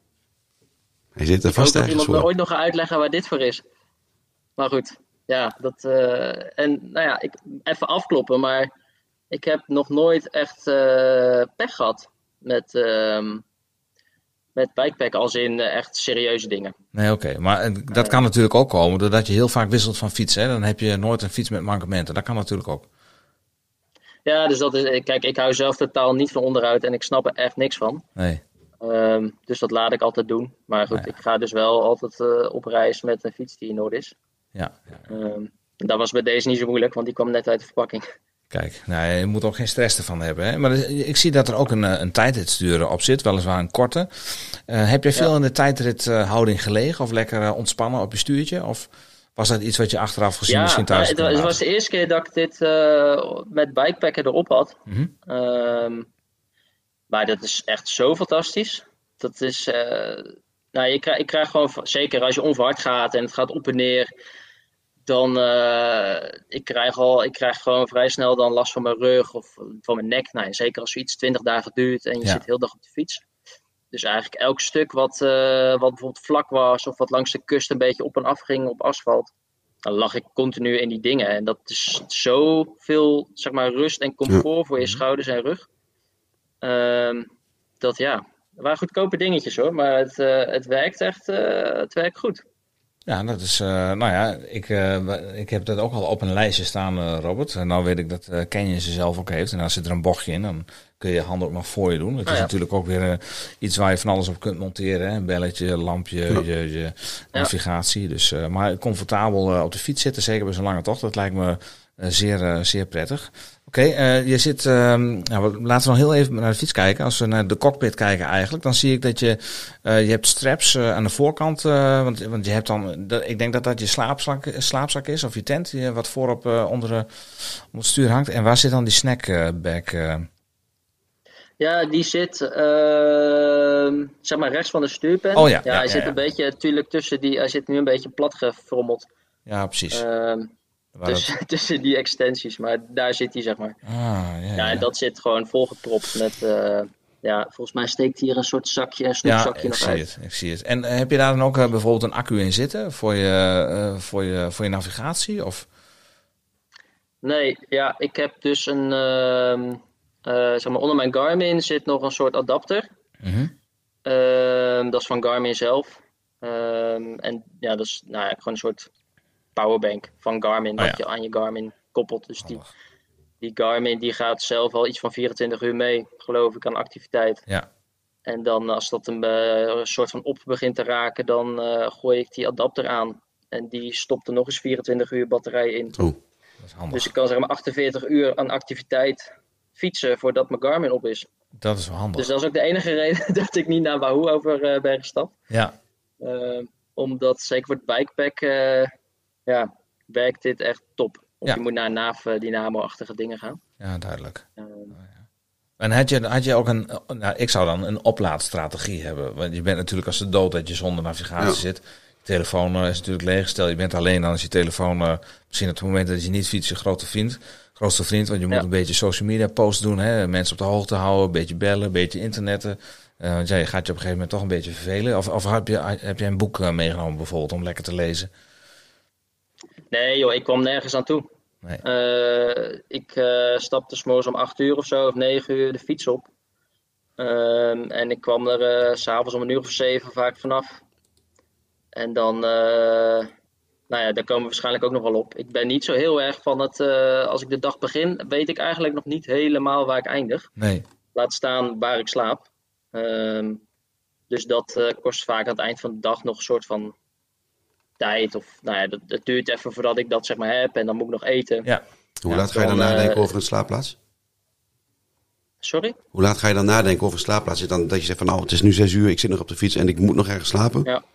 Hij zit er vast ergens voor. Ik hoop dat iemand me ooit nog gaat uitleggen waar dit voor is. Maar goed, ja, dat... Uh, en nou ja, ik, even afkloppen, maar... Ik heb nog nooit echt uh, pech gehad met, uh, met bikepack als in uh, echt serieuze dingen. Nee, oké. Okay. Maar uh, dat kan natuurlijk ook komen doordat je heel vaak wisselt van fiets. Hè? Dan heb je nooit een fiets met mankementen. Dat kan natuurlijk ook. Ja, dus dat is... Kijk, ik hou zelf totaal niet van onderhoud en ik snap er echt niks van. Nee. Um, dus dat laat ik altijd doen. Maar goed, nou ja. ik ga dus wel altijd uh, op reis met een fiets die in orde is. Ja. ja. Um, dat was bij deze niet zo moeilijk, want die kwam net uit de verpakking. Kijk, nou, je moet ook geen stress ervan hebben. Hè? Maar ik zie dat er ook een, een tijdritstuur op zit, weliswaar een korte. Uh, heb je veel ja. in de tijdrithouding gelegen of lekker uh, ontspannen op je stuurtje? Of was dat iets wat je achteraf gezien ja, misschien thuis het, het was de eerste keer dat ik dit uh, met bikepacken erop had. Mm-hmm. Um, maar dat is echt zo fantastisch. Dat is, uh, nou, je krijg, ik krijg gewoon, zeker als je onverhard gaat en het gaat op en neer... Dan, uh, ik krijg al, ik krijg gewoon vrij snel dan last van mijn rug of van mijn nek. Nou, zeker als zoiets twintig dagen duurt en je ja. zit heel dag op de fiets. Dus eigenlijk elk stuk wat, uh, wat bijvoorbeeld vlak was of wat langs de kust een beetje op en af ging op asfalt. Dan lag ik continu in die dingen. En dat is zoveel, zeg maar, rust en comfort ja. voor je schouders en rug. Uh, dat ja, het waren goedkope dingetjes hoor, maar het, uh, het werkt echt, uh, het werkt goed. Ja, dat is, uh, nou ja, ik, uh, ik heb dat ook al op een lijstje staan, uh, Robert. En nou weet ik dat uh, Canyon ze zelf ook heeft. En dan zit er een bochtje in, dan kun je je handen ook nog voor je doen. Het is oh, ja. natuurlijk ook weer uh, iets waar je van alles op kunt monteren. Hè? Een belletje, lampje, ja. je, je navigatie. Dus, uh, maar comfortabel uh, op de fiets zitten, zeker bij zo'n lange tocht, dat lijkt me uh, zeer, uh, zeer prettig. Oké, okay, uh, je zit, uh, nou, laten we nog heel even naar de fiets kijken. Als we naar de cockpit kijken eigenlijk, dan zie ik dat je, uh, je hebt straps uh, aan de voorkant. Uh, want, want je hebt dan, de, ik denk dat dat je slaapzak, slaapzak is of je tent, die, wat voorop uh, onder, de, onder het stuur hangt. En waar zit dan die snackbag? Uh? Ja, die zit, uh, zeg maar, rechts van de stuurpen. Oh ja, ja, ja hij ja, zit ja. een beetje natuurlijk tussen die, hij zit nu een beetje plat gefrommeld. Ja, precies. Uh, tussen, dat... tussen die extensies, maar daar zit hij, zeg maar. Ah, ja, ja, ja. en dat zit gewoon volgepropt met, uh, ja, volgens mij steekt hier een soort zakje, een snoepzakje ja, nog zie uit. Het, ik zie het. En uh, heb je daar dan ook uh, bijvoorbeeld een accu in zitten voor je, uh, voor je, voor je navigatie? Of? Nee, ja, ik heb dus een, uh, uh, zeg maar, onder mijn Garmin zit nog een soort adapter. Mm-hmm. Uh, dat is van Garmin zelf. Uh, en ja, dat is nou ja, gewoon een soort powerbank van Garmin, oh, dat ja. je aan je Garmin koppelt. Dus die, die Garmin die gaat zelf al iets van vierentwintig uur mee, geloof ik, aan activiteit. Ja. En dan als dat een, uh, een soort van op begint te raken, dan uh, gooi ik die adapter aan. En die stopt er nog eens vierentwintig uur batterij in. Oh, dat is handig. Dus ik kan zeg maar achtenveertig uur aan activiteit fietsen voordat mijn Garmin op is. Dat is wel handig. Dus dat is ook de enige reden dat ik niet naar Wahoo over uh, ben gestapt. Ja. Uh, omdat zeker voor het bikepack uh, ja, werkt dit echt top. Of ja. je moet naar N A V uh, Dynamo-achtige dingen gaan. Ja, duidelijk. Uh, oh, ja. En had je, had je ook een, nou, ik zou dan een oplaadstrategie hebben. Want je bent natuurlijk als de dood dat je zonder navigatie ja. zit. Je telefoon uh, is natuurlijk leeg. Stel je bent alleen, dan is je telefoon uh, misschien op het moment dat je niet fietst je grote vriend. Grootste vriend, want je moet ja. een beetje social media posts doen. Hè? Mensen op de hoogte houden, een beetje bellen, een beetje internetten. Uh, want ja, je gaat je op een gegeven moment toch een beetje vervelen. Of, of heb, je, heb je een boek uh, meegenomen bijvoorbeeld om lekker te lezen? Nee joh, ik kwam nergens aan toe. Nee. Uh, ik uh, stapte 's morgens om acht uur of zo, of negen uur de fiets op. Uh, en ik kwam er uh, 's avonds om een uur of zeven vaak vanaf. En dan, uh, nou ja, daar komen we waarschijnlijk ook nog wel op. Ik ben niet zo heel erg van het, uh, als ik de dag begin, weet ik eigenlijk nog niet helemaal waar ik eindig. Nee. Laat staan waar ik slaap. Uh, dus dat uh, kost vaak aan het eind van de dag nog een soort van tijd. Of nou ja, dat, dat duurt even voordat ik dat zeg maar heb en dan moet ik nog eten. Ja. Hoe ja, laat ga je dan, dan nadenken uh, over een slaapplaats? Sorry? Hoe laat ga je dan nadenken over een slaapplaats? Dan dat je zegt van nou, het is nu zes uur, ik zit nog op de fiets en ik moet nog ergens slapen? Ja.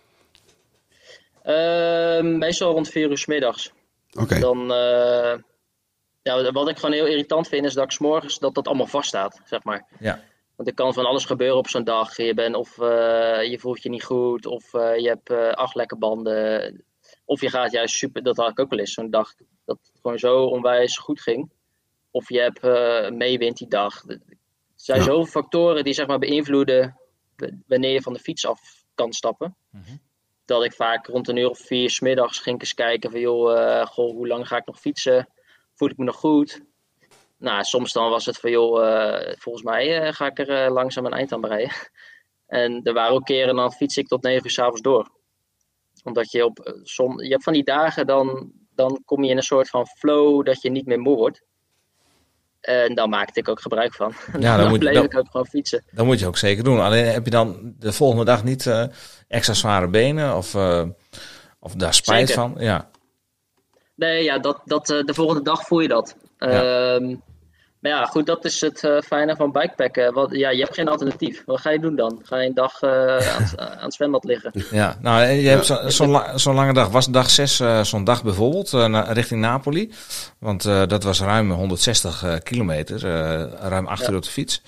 Uh, meestal rond vier uur 's middags. Oké. Okay. Dan, uh, ja, wat ik gewoon heel irritant vind is dat ik 's morgens dat dat allemaal vaststaat, zeg maar. Ja. Want er kan van alles gebeuren op zo'n dag. Je bent of uh, je voelt je niet goed, of uh, je hebt uh, acht lekke banden. Of je gaat juist super, dat had ik ook wel eens, zo'n dag dat het gewoon zo onwijs goed ging. Of je hebt uh, meewind die dag. Er zijn ja. zoveel factoren die zeg maar beïnvloeden wanneer je van de fiets af kan stappen. Mm-hmm. Dat ik vaak rond een uur of vier 's middags ging eens kijken van joh, uh, goh, hoe lang ga ik nog fietsen? Voel ik me nog goed? Nou, soms dan was het van joh, uh, volgens mij uh, ga ik er uh, langzaam een eind aan bereiden. En er waren ook keren dan fiets ik tot negen uur 's avonds door. Omdat je op, uh, som, je hebt van die dagen dan, dan kom je in een soort van flow dat je niet meer moe wordt. En daar maakte ik ook gebruik van. Ja, dan, dan moet, bleef dan, ik ook gewoon fietsen. Dat moet je ook zeker doen. Alleen heb je dan de volgende dag niet uh, extra zware benen of, uh, of daar spijt zeker. van? Ja. Nee, ja, dat, dat, uh, de volgende dag voel je dat. Ja. Um, maar ja, goed, dat is het uh, fijne van bikepacken. Wat, ja, je hebt geen alternatief. Wat ga je doen dan? Ga je een dag uh, aan, aan het zwembad liggen? Ja, nou, je hebt ja. zo'n zo la, zo lange dag. Was dag zes uh, zo'n dag bijvoorbeeld uh, naar, richting Napoli? Want uh, dat was ruim honderdzestig uh, kilometer. Uh, ruim acht ja. uur op de fiets.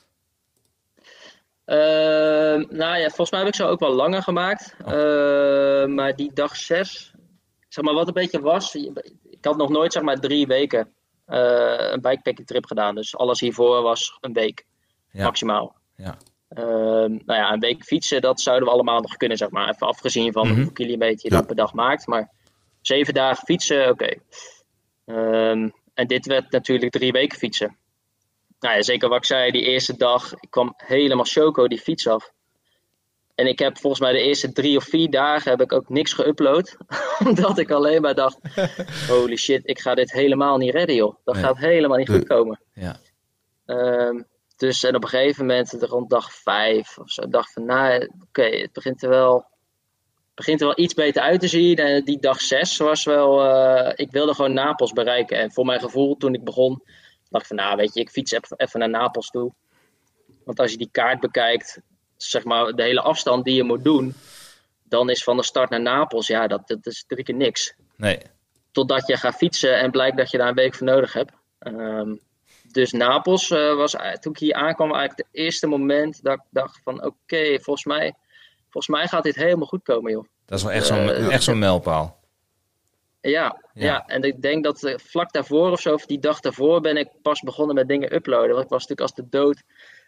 Uh, nou ja, volgens mij heb ik zo ook wel langer gemaakt. Oh. Uh, maar die dag zes, zeg maar wat een beetje was. Ik had nog nooit zeg maar drie weken uh, een bikepacking trip gedaan. Dus alles hiervoor was een week ja. maximaal. Ja. Uh, nou ja, een week fietsen, dat zouden we allemaal nog kunnen, zeg maar. Even afgezien van mm-hmm. hoeveel kilometer je ja. dan per dag maakt. Maar zeven dagen fietsen, oké. Okay. Um, en dit werd natuurlijk drie weken fietsen. Nou ja, zeker wat ik zei, die eerste dag, ik kwam helemaal choco die fiets af. En ik heb volgens mij de eerste drie of vier dagen heb ik ook niks geüpload. Omdat ik alleen maar dacht, holy shit, ik ga dit helemaal niet redden joh. Dat nee. gaat helemaal niet goed komen. Ja. Um, dus en op een gegeven moment, rond dag vijf of zo, dacht van, nou oké, okay, het begint er wel begint er wel iets beter uit te zien. En die dag zes was wel... Uh, ik wilde gewoon Napels bereiken. En voor mijn gevoel, toen ik begon, dacht ik van... Nou, weet je, ik fiets even, even naar Napels toe. Want als je die kaart bekijkt, zeg maar de hele afstand die je moet doen... dan is van de start naar Napels, ja, dat, dat is drie keer niks. Nee. Totdat je gaat fietsen en blijkt dat je daar een week voor nodig hebt. Um, dus Napels uh, was, toen ik hier aankwam, eigenlijk het eerste moment dat ik dacht van... Oké, okay, volgens mij... Volgens mij gaat dit helemaal goed komen, joh. Dat is wel echt zo'n, uh, echt zo'n mijlpaal. Ja, ja, ja, en ik denk dat uh, vlak daarvoor of zo, of die dag daarvoor, ben ik pas begonnen met dingen uploaden. Want ik was natuurlijk als de dood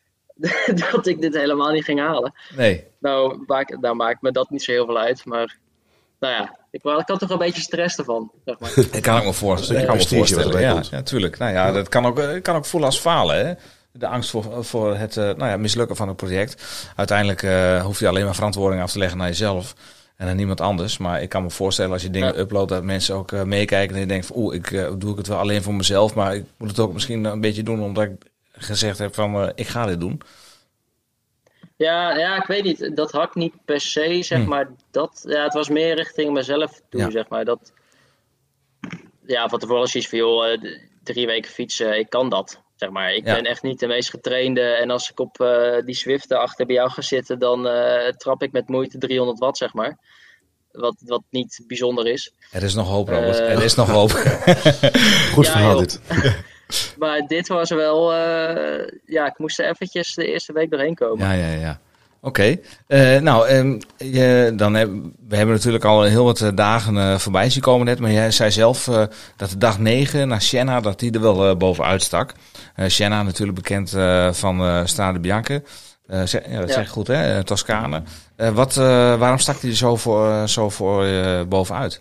dat ik dit helemaal niet ging halen. Nee. Nou, maak, nou maakt me dat niet zo heel veel uit. Maar, nou ja, ik, ik had toch een beetje stress ervan, zeg maar. Ik kan ik me voorstellen. Ik kan me voorstellen, ja, ja, tuurlijk. Nou ja, dat kan ook, kan ook voelen als falen, hè. De angst voor, voor het uh, nou ja, mislukken van het project. Uiteindelijk uh, hoef je alleen maar verantwoording af te leggen naar jezelf en aan niemand anders. Maar ik kan me voorstellen als je dingen ja. uploadt dat mensen ook uh, meekijken en je denkt van oeh, ik uh, doe ik het wel alleen voor mezelf, maar ik moet het ook misschien een beetje doen omdat ik gezegd heb van uh, ik ga dit doen. Ja, ja, ik weet niet. Dat had ik niet per se, zeg hmm. maar. Dat, ja, het was meer richting mezelf toe, ja. zeg maar. Dat, ja, van tevoren is iets van joh, uh, drie weken fietsen, ik kan dat. Zeg maar, ik ja. ben echt niet de meest getrainde. En als ik op uh, die Zwiften achter bij jou ga zitten, dan uh, trap ik met moeite driehonderd watt, zeg maar. Wat, wat niet bijzonder is. Er is nog hoop, Robert. Uh, er is nog hoop. Goed ja, verhaal dit. Maar dit was wel... Uh, ja, ik moest er eventjes de eerste week doorheen komen. Ja, ja, ja. Oké, okay. uh, nou, um, je, dan heb, we hebben natuurlijk al heel wat dagen uh, voorbij zien komen net, maar jij zei zelf uh, dat de dag negen naar Siena, dat die er wel uh, bovenuit stak. Uh, Siena natuurlijk bekend uh, van uh, Strade Bianche, uh, zeg, ja, dat ja. zeg ik goed hè, uh, Toscane. Uh, wat, uh, waarom stak die er zo voor, uh, zo voor uh, bovenuit?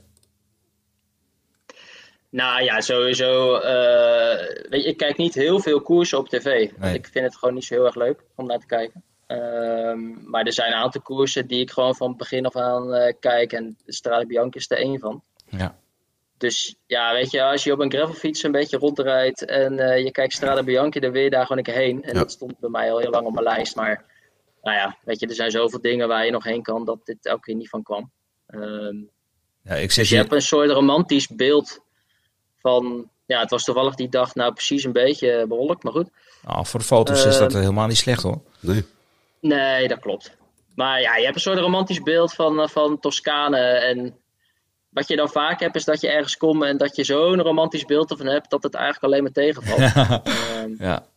Nou ja, sowieso, uh, weet je, ik kijk niet heel veel koersen op tv, nee. want ik vind het gewoon niet zo heel erg leuk om naar te kijken. Um, maar er zijn een aantal koersen die ik gewoon van begin af aan uh, kijk. En Strade Bianche is er één van. Ja. Dus ja, weet je, als je op een gravelfiets een beetje rondrijdt en uh, je kijkt Strade Bianche, dan wil je daar gewoon een keer heen. En ja. dat stond bij mij al heel lang op mijn lijst. Maar nou ja, weet je, er zijn zoveel dingen waar je nog heen kan dat dit elke keer niet van kwam. Um, ja, ik dus je hier... hebt een soort romantisch beeld van... Ja, het was toevallig die dag nou precies een beetje behoorlijk, maar goed. Nou, voor de foto's uh, is dat helemaal niet slecht hoor. Nee. Nee, dat klopt. Maar ja, je hebt een soort romantisch beeld van, van Toscane. En wat je dan vaak hebt, is dat je ergens komt en dat je zo'n romantisch beeld ervan hebt, dat het eigenlijk alleen maar tegenvalt. um, ja.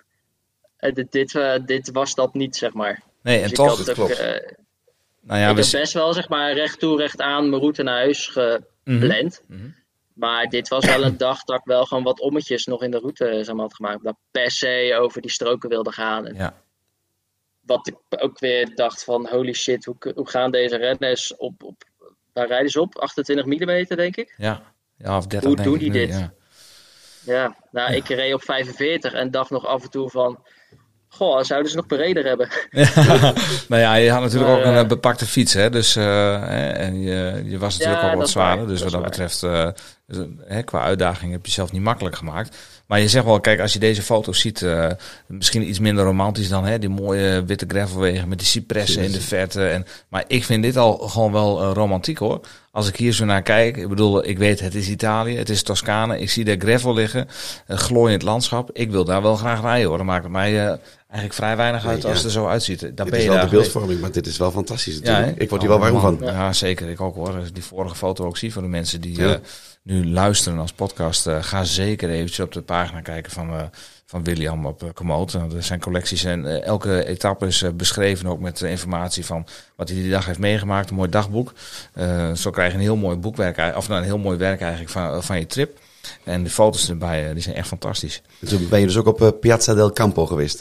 dit, dit, uh, dit was dat niet, zeg maar. Nee, dus en toch, dat klopt. Uh, nou ja, ik we... heb best wel, zeg maar, recht toe, recht aan mijn route naar huis gepland. Mm-hmm. Mm-hmm. Maar dit was wel een dag dat ik wel gewoon wat ommetjes nog in de route zeg maar, had gemaakt. Dat ik per se over die stroken wilde gaan. En ja. Wat ik ook weer dacht van holy shit, hoe, hoe gaan deze renners op, op... Waar rijden ze op? achtentwintig millimeter denk ik? Ja, ja of dertig Hoe denk doen die ik dit? Nu, ja. ja, nou ja. Ik reed op vijfenveertig en dacht nog af en toe van... Goh, zouden ze nog bereden hebben? Ja, nou ja, je had natuurlijk maar, ook een uh, bepakte fiets, hè? Dus uh, hè, en je, je was natuurlijk ja, ook wat zwaarder. Dus wat dat waar. betreft, uh, dus, hè, qua uitdaging heb je jezelf niet makkelijk gemaakt. Maar je zegt wel, kijk, als je deze foto's ziet, uh, misschien iets minder romantisch dan hè, die mooie witte gravelwegen met die cipressen in de verte. En, maar ik vind dit al gewoon wel uh, romantiek hoor. Als ik hier zo naar kijk, ik bedoel, ik weet het is Italië, het is Toscane. Ik zie daar gravel liggen, uh, glooiend landschap. Ik wil daar wel graag rijden hoor. Dan maakt het mij uh, eigenlijk vrij weinig uit nee, ja. als het er zo uitziet. Dan dit ben is je wel daar de beeldvorming, maar dit is wel fantastisch natuurlijk. Ja, ik word hier oh, wel warm van. Ja. ja, zeker. Ik ook hoor. Als ik die vorige foto ook zie voor de mensen die ja. uh, nu luisteren als podcast. Uh, ga zeker eventjes op de pagina kijken van, uh, van William op uh, Komoot. Uh, er zijn collecties en uh, elke etappe is uh, beschreven ook met uh, informatie van wat hij die dag heeft meegemaakt. Een mooi dagboek. Uh, zo krijg je een heel mooi boekwerk, of nou, een heel mooi werk eigenlijk van, van je trip. En de foto's erbij, uh, die zijn echt fantastisch. Dus ben je dus ook op uh, Piazza del Campo geweest?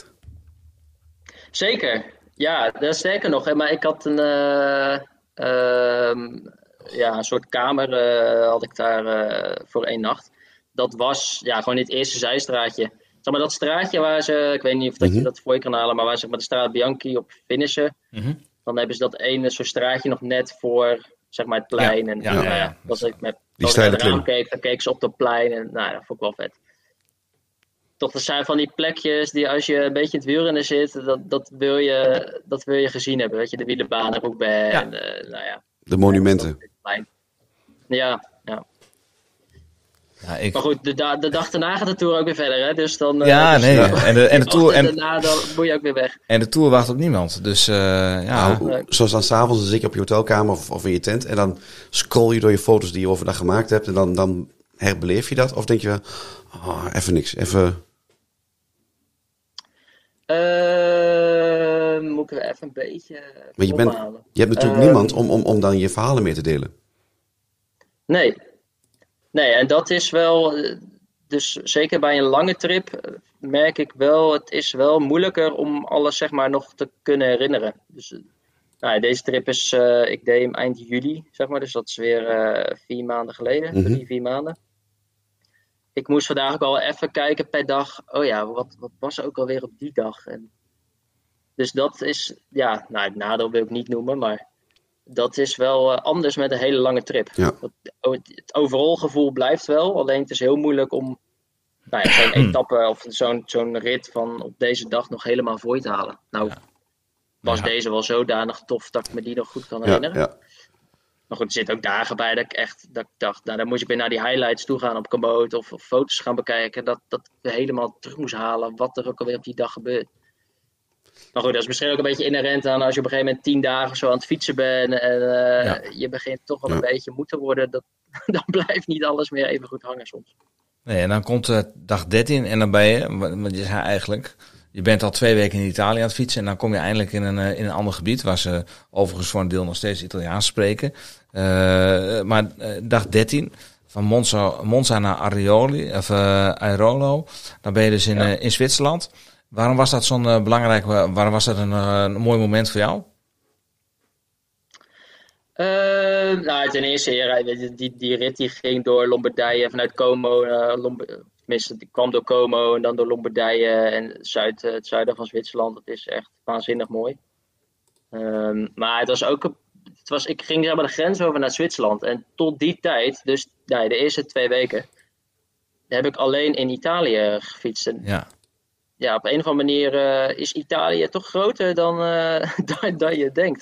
Zeker. Ja, dat is sterker nog. Hè, maar ik had een, uh, uh, ja, een soort kamer uh, had ik daar uh, voor één nacht. Dat was ja, gewoon het eerste zijstraatje. Zeg maar dat straatje waar ze, ik weet niet of dat mm-hmm. je dat voor je kan halen, maar waar ze met de Strade Bianche op finishen. Mm-hmm. Dan hebben ze dat ene zo'n straatje nog net voor zeg maar, het plein. Ja, en ja, ja, ja, ja. ja, als ik met die naar het raam keek, dan keek ze op dat plein. En nou, dat vond ik wel vet. Toch, er zijn van die plekjes die als je een beetje in het wielrennen zit, dat, dat, wil, je, dat wil je gezien hebben. Weet je, de wielenbaan, Roubaix. Ja. En, uh, nou ja. De monumenten. Ja, ja. Ja, ik... Maar goed, de, de dag daarna gaat de Tour ook weer verder, hè? Dus dan... Ja, uh, nee. Dus, en, de, en, de tour, en, daarna dan moet je ook weer weg. En de Tour wacht op niemand. Dus uh, ja... Nou, zoals dan s'avonds dan zit je op je hotelkamer of, of in je tent. En dan scroll je door je foto's die je overdag gemaakt hebt. En dan, dan herbeleef je dat. Of denk je, oh, even niks, even... Uh, moet ik er even een beetje Maar je, bent, je hebt natuurlijk uh, niemand om, om, om dan je verhalen mee te delen. Nee. Nee, en dat is wel... Dus zeker bij een lange trip merk ik wel... Het is wel moeilijker om alles zeg maar nog te kunnen herinneren. Dus nou, deze trip is... Uh, ik deed hem eind juli, zeg maar. Dus dat is weer uh, vier maanden geleden. Mm-hmm. Drie, vier maanden. Ik moest vandaag ook al even kijken per dag. Oh ja, wat, wat was er ook alweer op die dag? En dus dat is... Ja, nou, het nadeel wil ik niet noemen, maar... Dat is wel uh, anders met een hele lange trip. Ja. Het overal gevoel blijft wel. Alleen het is heel moeilijk om nou ja, zo'n etappe of zo'n, zo'n rit van op deze dag nog helemaal voor je te halen. Nou, ja. was ja. deze wel zodanig tof dat ik me die nog goed kan herinneren. Ja, ja. Maar goed, er zitten ook dagen bij dat ik echt dat ik dacht, nou dan moest ik weer naar die highlights toe gaan op Komoot of, of foto's gaan bekijken. Dat, dat ik helemaal terug moest halen wat er ook alweer op die dag gebeurt. Maar goed, dat is misschien ook een beetje inherent aan als je op een gegeven moment tien dagen zo aan het fietsen bent en uh, ja. je begint toch wel een ja. beetje moe te worden, dat, dan blijft niet alles meer even goed hangen soms. Nee, en dan komt uh, dag dertien en dan ben je, want je zei eigenlijk, je bent al twee weken in Italië aan het fietsen en dan kom je eindelijk in een, uh, in een ander gebied, waar ze overigens voor een deel nog steeds Italiaans spreken. Uh, maar uh, dag dertien, van Monza, Monza naar Arioli, of uh, Airolo, dan ben je dus in, ja. uh, in Zwitserland. Waarom was dat zo'n uh, belangrijk, uh, waarom was dat een, uh, een mooi moment voor jou? Uh, nou, ten eerste, ja, die, die, die rit die ging door Lombardije vanuit Como. Uh, Lomb- tenminste, die kwam door Como en dan door Lombardije en zuid, het zuiden van Zwitserland. Dat is echt waanzinnig mooi. Um, maar het was ook, het was, ik ging zeg maar de grens over naar Zwitserland. En tot die tijd, dus nou, de eerste twee weken, heb ik alleen in Italië gefietst. En, ja. Ja, op een of andere manier uh, is Italië toch groter dan, uh, dan, dan je denkt.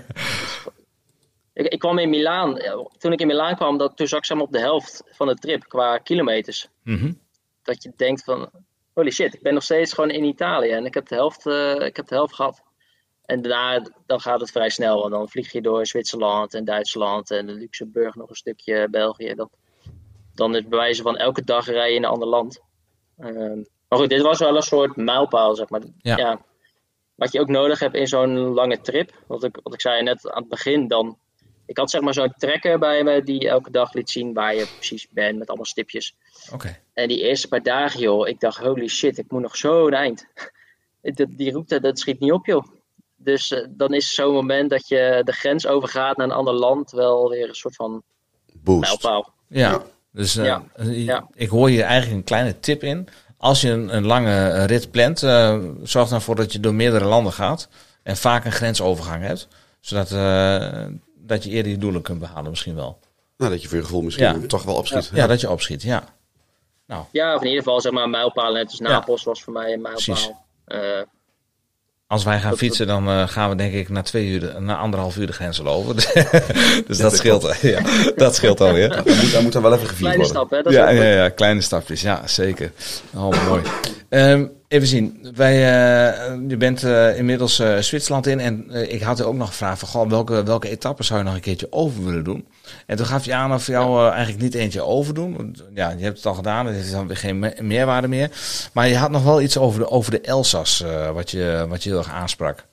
ik, ik kwam in Milaan. Toen ik in Milaan kwam, dat, toen zag ik zeg maar op de helft van de trip qua kilometers. Mm-hmm. Dat je denkt van, holy shit, ik ben nog steeds gewoon in Italië. En ik heb de helft, uh, ik heb de helft gehad. En daarna dan gaat het vrij snel. En dan vlieg je door Zwitserland en Duitsland en Luxemburg nog een stukje, België. Dat, dan is het bewijzen van elke dag rij je in een ander land. Um, Maar goed, dit was wel een soort mijlpaal, zeg maar. Ja. Ja, wat je ook nodig hebt in zo'n lange trip. Wat ik, wat ik zei net aan het begin dan. Ik had zeg maar zo'n tracker bij me die elke dag liet zien waar je precies bent met allemaal stipjes. Okay. En die eerste paar dagen, joh, ik dacht, holy shit, ik moet nog zo'n eind. Die route, dat schiet niet op, joh. Dus uh, dan is zo'n moment dat je de grens overgaat naar een ander land wel weer een soort van boost. Mijlpaal. Ja, dus uh, ja. Ja. ik hoor hier eigenlijk een kleine tip in. Als je een, een lange rit plant, uh, zorg dan voor dat je door meerdere landen gaat. En vaak een grensovergang hebt. Zodat uh, dat je eerder je doelen kunt behalen misschien wel. Nou, dat je voor je gevoel misschien ja. toch wel opschiet. Ja, ja, dat je opschiet, ja. Nou. Ja, of in ieder geval zeg maar een mijlpaal. Net als Napels ja. was voor mij een mijlpaal. Uh, Als wij gaan fietsen, dan uh, gaan we denk ik na twee uur, na anderhalf uur de grenzen over. dus dat, dat scheelt, ja, dat scheelt alweer. Ja, dat, moet, dat moet dan wel even gevierd kleine worden. Stap, hè? Dat ja, ja, ja, kleine stapjes, ja, zeker. Oh, mooi. Um, even zien, wij, uh, je bent uh, inmiddels uh, Zwitserland in en uh, ik had er ook nog gevraagd van, goh, welke, welke etappes zou je nog een keertje over willen doen? En toen gaf je aan of jou uh, eigenlijk niet eentje overdoen. Want, ja, je hebt het al gedaan, het is dan weer geen me- meerwaarde meer. Maar je had nog wel iets over de, over de Elzas, uh, wat, je, wat je heel erg aansprak.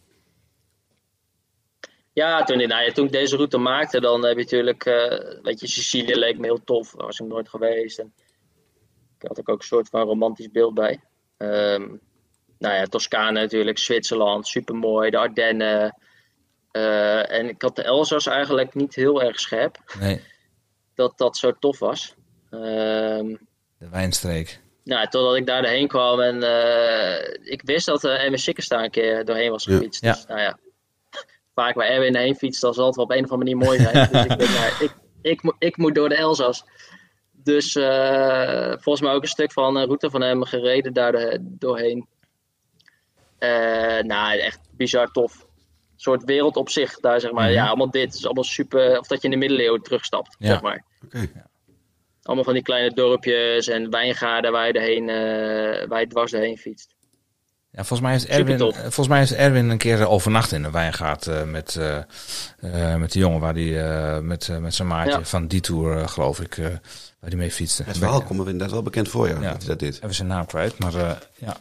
Ja, toen, nou ja, toen ik deze route maakte, dan heb je natuurlijk, uh, weet je, Sicilië leek me heel tof. Daar was ik nooit geweest. En ik had ook een soort van romantisch beeld bij. Um, nou ja, Toscane natuurlijk, Zwitserland, supermooi, de Ardennen. Uh, en ik had de Elzas eigenlijk niet heel erg scherp. Nee. Dat dat zo tof was. Um, de wijnstreek. Nou, totdat ik daar doorheen kwam en uh, ik wist dat uh, Erwin Sikkers daar een keer doorheen was gefietst. Ja. Dus nou ja, vaak waar Erwin heen fietst, dan zal het wel op een of andere manier mooi zijn. Dus ik denk, nou, ik, ik, ik, ik moet door de Elzas. Dus uh, volgens mij ook een stuk van een route van hem gereden daar de, doorheen. Uh, nou, echt bizar tof. soort wereld op zich. Daar zeg maar, Mm-hmm. ja, allemaal dit. Het is allemaal super, of dat je in de middeleeuwen terugstapt, Ja. zeg maar. Oké. Allemaal van die kleine dorpjes en wijngaarden waar je, erheen, uh, waar je dwars doorheen fietst. Ja, volgens mij heeft Erwin, Supertop. volgens mij heeft Erwin een keer overnacht in een wijngaard uh, met, uh, uh, met de jongen waar die uh, met, uh, met zijn maatje Ja. van die tour, uh, geloof ik, uh, waar die mee fietste. Het verhaal komt me inderdaad wel bekend voor, ja, Ja. dat hij dat deed. Even zijn naam kwijt, maar uh, ja.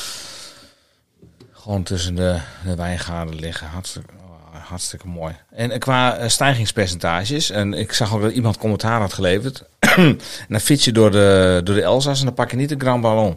Gewoon tussen de, de wijngaarden liggen. Hartstikke, oh, hartstikke mooi. En uh, qua uh, stijgingspercentages, en ik zag ook dat iemand commentaar had geleverd. En dan fiets je door de, door de Elzas en dan pak je niet de Grand Ballon.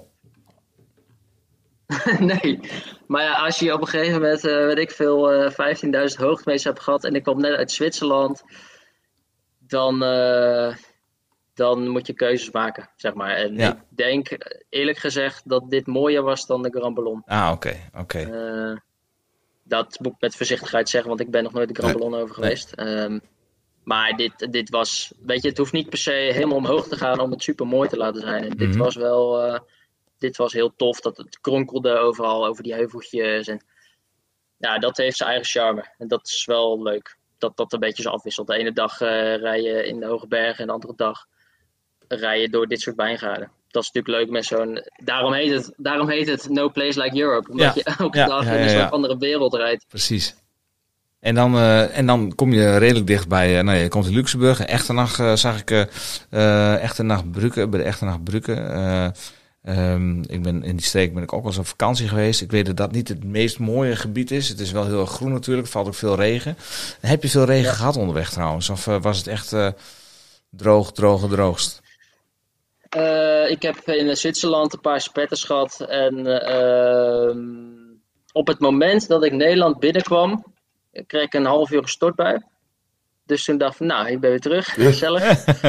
Nee, maar ja, als je op een gegeven moment, uh, weet ik veel, uh, vijftienduizend hoogtemeters hebt gehad en ik kom net uit Zwitserland, dan, uh, dan moet je keuzes maken, zeg maar. En Ja. ik denk, eerlijk gezegd, dat dit mooier was dan de Grand Ballon. Ah, oké, okay, oké. Okay. Uh, dat moet ik met voorzichtigheid zeggen, want ik ben nog nooit de Grand Nee. Ballon over geweest. Nee. Um, maar dit, dit was, weet je, het hoeft niet per se helemaal omhoog te gaan om het super mooi te laten zijn. En dit Mm-hmm. was wel... Uh, Dit was heel tof, dat het kronkelde overal over die heuveltjes. En ja, dat heeft zijn eigen charme. En dat is wel leuk, dat dat een beetje zo afwisselt. De ene dag uh, rij je in de hoge bergen en de andere dag rij je door dit soort wijngaarden. Dat is natuurlijk leuk met zo'n... Daarom heet het, daarom heet het No Place Like Europe. Omdat Ja. je elke Ja, dag ja, in ja, een ja. soort andere wereld rijdt. Precies. En dan, uh, en dan kom je redelijk dicht bij, uh, nou ja, je komt in Luxemburg. Echternach uh, zag ik, uh, uh, Echternach Brugge, bij de Echternach Brugge. Uh, um, ik ben in die streek ben ik ook wel eens op vakantie geweest. Ik weet dat dat niet het meest mooie gebied is. Het is wel heel erg groen natuurlijk, er valt ook veel regen. Heb je veel regen ja. gehad onderweg trouwens? Of uh, was het echt uh, droog, droog, droogst? Uh, ik heb in Zwitserland een paar spetters gehad. En uh, op het moment dat ik Nederland binnenkwam, kreeg ik een half uur een stortbui. Dus toen dacht ik, nou, ik ben weer terug. Gezellig.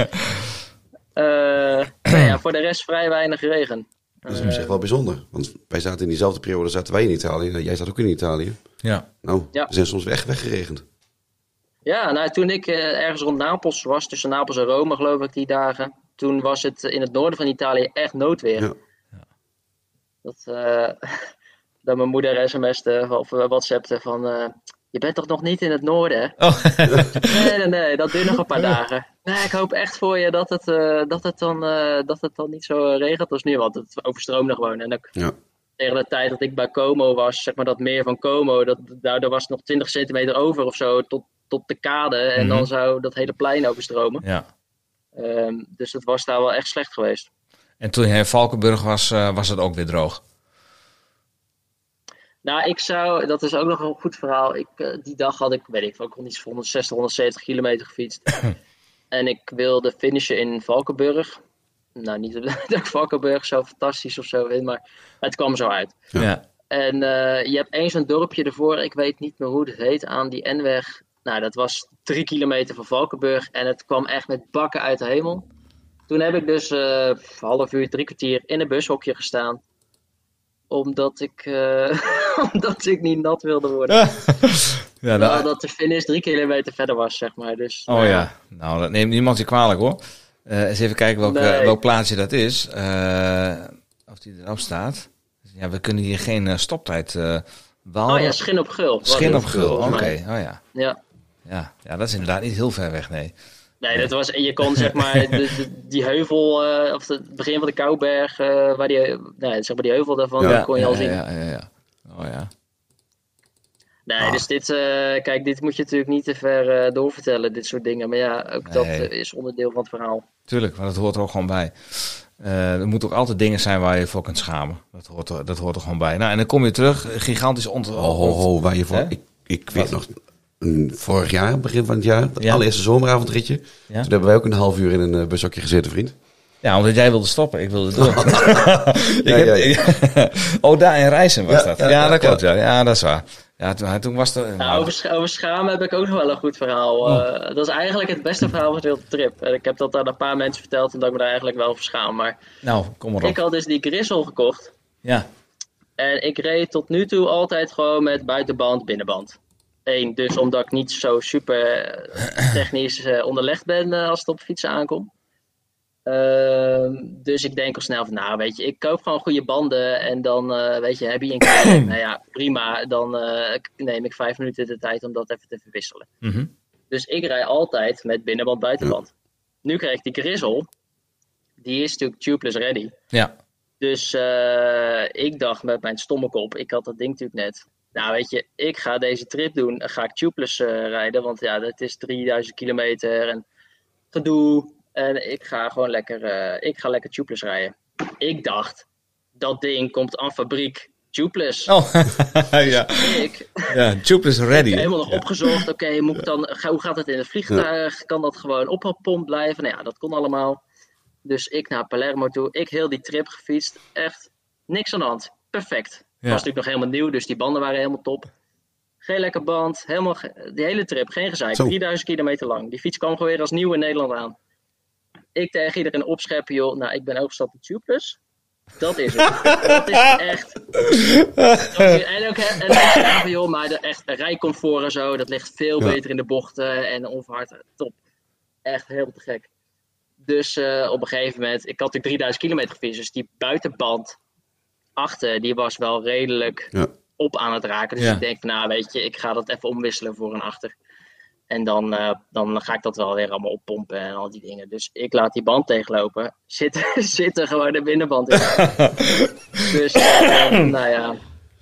uh, nou ja, voor de rest vrij weinig regen. Dat is op zich wel bijzonder. Want wij zaten in diezelfde periode, zaten wij in Italië. Jij zat ook in Italië. Ja. Nou, ja. we zijn soms weg, weggeregend. Ja, nou, toen ik uh, ergens rond Napels was, tussen Napels en Rome geloof ik die dagen. Toen was het in het noorden van Italië echt noodweer. Ja. Ja. Dat, uh, dat mijn moeder sms'te of WhatsAppte van... Uh, je bent toch nog niet in het noorden? Oh. nee, nee, nee, dat duurt nog een paar dagen. Nee, ik hoop echt voor je dat het, uh, dat het, dan, uh, dat het dan niet zo regent als nu. Want het overstroomde gewoon. En ook ja. tegen de tijd dat ik bij Como was, zeg maar dat meer van Como... Dat, daar, daar was nog twintig centimeter over of zo tot, tot de kade. En mm-hmm. dan zou dat hele plein overstromen. Ja. Um, dus het was daar wel echt slecht geweest. En toen je in Valkenburg was, uh, was het ook weer droog? Nou, ik zou, dat is ook nog een goed verhaal. Ik, uh, die dag had ik, weet ik, ook al iets van honderdzestig, honderdzeventig kilometer gefietst. En ik wilde finishen in Valkenburg. Nou, niet dat ik Valkenburg zo fantastisch of zo vind, maar het kwam zo uit. Ja. En uh, je hebt eens zo'n dorpje ervoor, ik weet niet meer hoe het heet, aan die N-weg. Nou, dat was drie kilometer van Valkenburg en het kwam echt met bakken uit de hemel. Toen heb ik dus uh, een half uur, drie kwartier in een bushokje gestaan. Omdat ik, uh, omdat ik niet nat wilde worden. ja, nou, dat de finish drie kilometer verder was, zeg maar. Dus, oh uh, ja, nou dat neemt niemand je kwalijk hoor. Uh, eens even kijken welk, nee. uh, welk plaatsje dat is. Uh, of die erop staat. Ja, we kunnen hier geen uh, stoptijd uh, bouwen. Oh ja, Schin op Gul. Schin op Gul, oké. Okay. Oh ja. Ja. Ja, ja, dat is inderdaad niet heel ver weg, nee. Nee, dat was, je kon zeg maar de, de, die heuvel, uh, of het begin van de Kouberg, uh, waar die, nee, zeg maar die heuvel daarvan, ja, kon je ja, al zien. Ja, ja, ja. Oh ja. Nee, ah. dus dit, uh, kijk, dit moet je natuurlijk niet te ver uh, doorvertellen, dit soort dingen. Maar ja, ook nee. dat uh, is onderdeel van het verhaal. Tuurlijk, maar dat hoort er ook gewoon bij. Uh, er moeten ook altijd dingen zijn waar je voor kunt schamen. Dat hoort er, dat hoort er gewoon bij. Nou, en dan kom je terug, gigantisch ont... Oh, ho, ho, waar je voor... Ik, ik weet nog... Vorig jaar, begin van het jaar, het ja. allereerste zomeravondritje. Ja. Toen hebben wij ook een half uur in een uh, bushokje gezeten, vriend. Ja, omdat jij wilde stoppen. Ik wilde door. ik ja, heb, ja, ja. oh, daar in Rijssen was ja, dat. Ja, ja, ja dat klopt. Ja. ja, dat is waar. Ja, toen, toen was er... Nou, over, sch- over schamen heb ik ook nog wel een goed verhaal. Oh. Uh, dat is eigenlijk het beste verhaal van de hele trip. En ik heb dat aan een paar mensen verteld en dat ik me daar eigenlijk wel over schaam. Maar nou, kom maar op. Ik had dus die Grissel gekocht. Ja. En ik reed tot nu toe altijd gewoon met buitenband, binnenband. Eén, dus omdat ik niet zo super technisch uh, onderlegd ben uh, als het op fietsen aankomt. Uh, dus ik denk al snel van, nou weet je, ik koop gewoon goede banden en dan, uh, weet je, heb je een keer, nou ja, prima, dan uh, neem ik vijf minuten de tijd om dat even te verwisselen. Mm-hmm. Dus ik rij altijd met binnenband, buitenband. Ja. Nu krijg ik die Grizzle, die is natuurlijk tubeless ready. Ja. Dus uh, ik dacht met mijn stomme kop, ik had dat ding natuurlijk net. Nou weet je, ik ga deze trip doen, dan ga ik tubeless uh, rijden, want ja, dat is drieduizend kilometer en gedoe. En ik ga gewoon lekker, uh, ik ga lekker tubeless rijden. Ik dacht, dat ding komt aan fabriek tubeless. Oh, ja. Dus ik, ja, tubeless ready. Ik heb helemaal nog ja. opgezocht, oké, okay, moet ik dan, hoe gaat het in het vliegtuig? Ja. Kan dat gewoon opgepompt blijven? Nou ja, dat kon allemaal. Dus ik naar Palermo toe, ik heel die trip gefietst. Echt niks aan de hand. Perfect. Het ja. was natuurlijk nog helemaal nieuw, dus die banden waren helemaal top. Geen lekker band, helemaal, die hele trip, geen gezeik. Zo. drieduizend kilometer lang. Die fiets kwam gewoon weer als nieuw in Nederland aan. Ik tegen iedereen opscheppen, joh. Nou, ik ben overgestapt op tubeless. Dat is het. Dat is echt. En ook, en ook van, joh, maar de, echt rijcomfort en zo, dat ligt veel ja. beter in de bochten en onverhard. Top. Echt heel te gek. Dus uh, op een gegeven moment, ik had natuurlijk drieduizend kilometer gefietst, dus die buitenband achter, die was wel redelijk ja. op aan het raken. Dus ja. ik denk, nou weet je, ik ga dat even omwisselen voor een achter. En dan, uh, dan ga ik dat wel weer allemaal oppompen en al die dingen. Dus ik laat die band tegenlopen. Zit, zit er gewoon de binnenband in. Dus, uh, nou ja.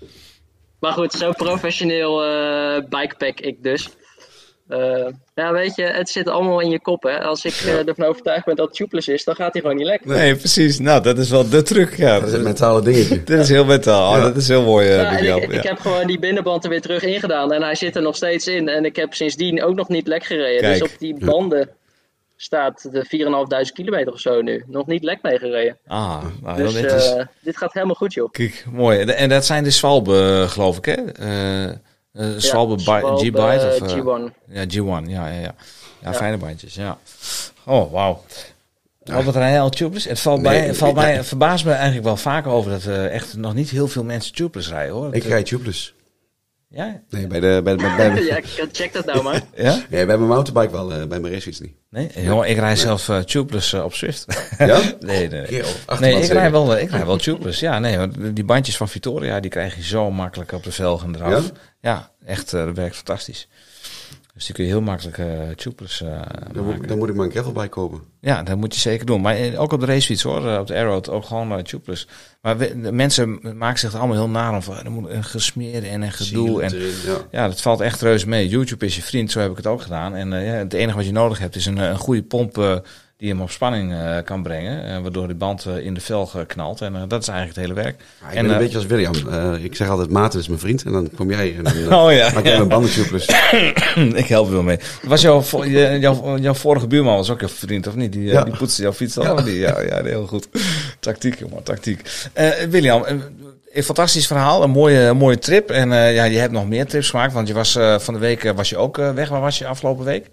Maar goed, zo professioneel uh, bikepack ik dus. Uh, ja, weet je, het zit allemaal in je kop, hè. Als ik uh, ervan overtuigd ben dat het tubeless is, dan gaat hij gewoon niet lekker. Nee, precies. Nou, dat is wel de truc, ja. Dat is een mentale dingetje. Dat is heel mentaal. Oh, ja. Dat is heel mooi, uh, ja, ik, ja. ik heb gewoon die binnenband er weer terug ingedaan en hij zit er nog steeds in. En ik heb sindsdien ook nog niet lek gereden. Kijk. Dus op die banden staat de vier en vijfduizend kilometer of zo nu. Nog niet lek mee gereden. Ah, nou, dus dit, is... uh, dit gaat helemaal goed, joh. Kijk, mooi. En dat zijn de Schwalbe, geloof ik, hè? Uh... Uh, Schwalbe ja, G-Byte? Uh, G één. Ja, G één, ja, ja, ja. Ja, ja. Fijne bandjes, ja. Oh, wauw. Ja. Wat rij je al tubeless? Het valt nee, bij, het valt bij, verbaast me eigenlijk wel vaak over dat er uh, echt nog niet heel veel mensen tubeless rijden, hoor. Ik rijd tubeless. Ja? Nee, bij de... Bij de bij, bij ja, check dat nou maar. Ja? Nee, bij mijn mountainbike wel, uh, bij mijn racefiets niet. Nee? Jongen, ik rijd nee. zelf uh, tubeless uh, op Zwift. Ja? nee, nee. nee. nee ik rijd wel, ik rijd wel tubeless. Ja, nee, want die bandjes van Vittoria, die krijg je zo makkelijk op de velgen eraf. Ja, ja echt, uh, dat werkt fantastisch. Dus die kun je heel makkelijk uh, tubeless uh, dan, moet, dan moet ik maar een gravelbike kopen. Ja, dat moet je zeker doen. Maar ook op de racefiets, hoor. Op de Aeroad ook gewoon uh, tubeless. Maar we, de mensen maken zich er allemaal heel naar om. Er moet een gesmeerd en een gedoe. En, erin, ja. ja, dat valt echt reuze mee. YouTube is je vriend, zo heb ik het ook gedaan. En uh, ja, het enige wat je nodig hebt is een, een goede pomp uh, die hem op spanning uh, kan brengen. Uh, waardoor die band uh, in de velg uh, knalt. En uh, dat is eigenlijk het hele werk. Ja, ik en, ben een uh, beetje als William. Uh, ik zeg altijd, Maarten is mijn vriend. En dan kom jij en dan uh, oh, ja, maak jij ja. mijn banden tubeless. Ik help wel mee. Was jouw, jouw, jouw vorige buurman was ook jouw vriend, of niet? Die, ja. die poetste jouw fiets al? Ja, die, ja, ja, heel goed. Tactiek, jongen, tactiek. Uh, William, uh, een fantastisch verhaal. Een mooie, mooie trip. En uh, ja, je hebt nog meer trips gemaakt. Want je was uh, van de week uh, was je ook uh, weg. Waar was je afgelopen week?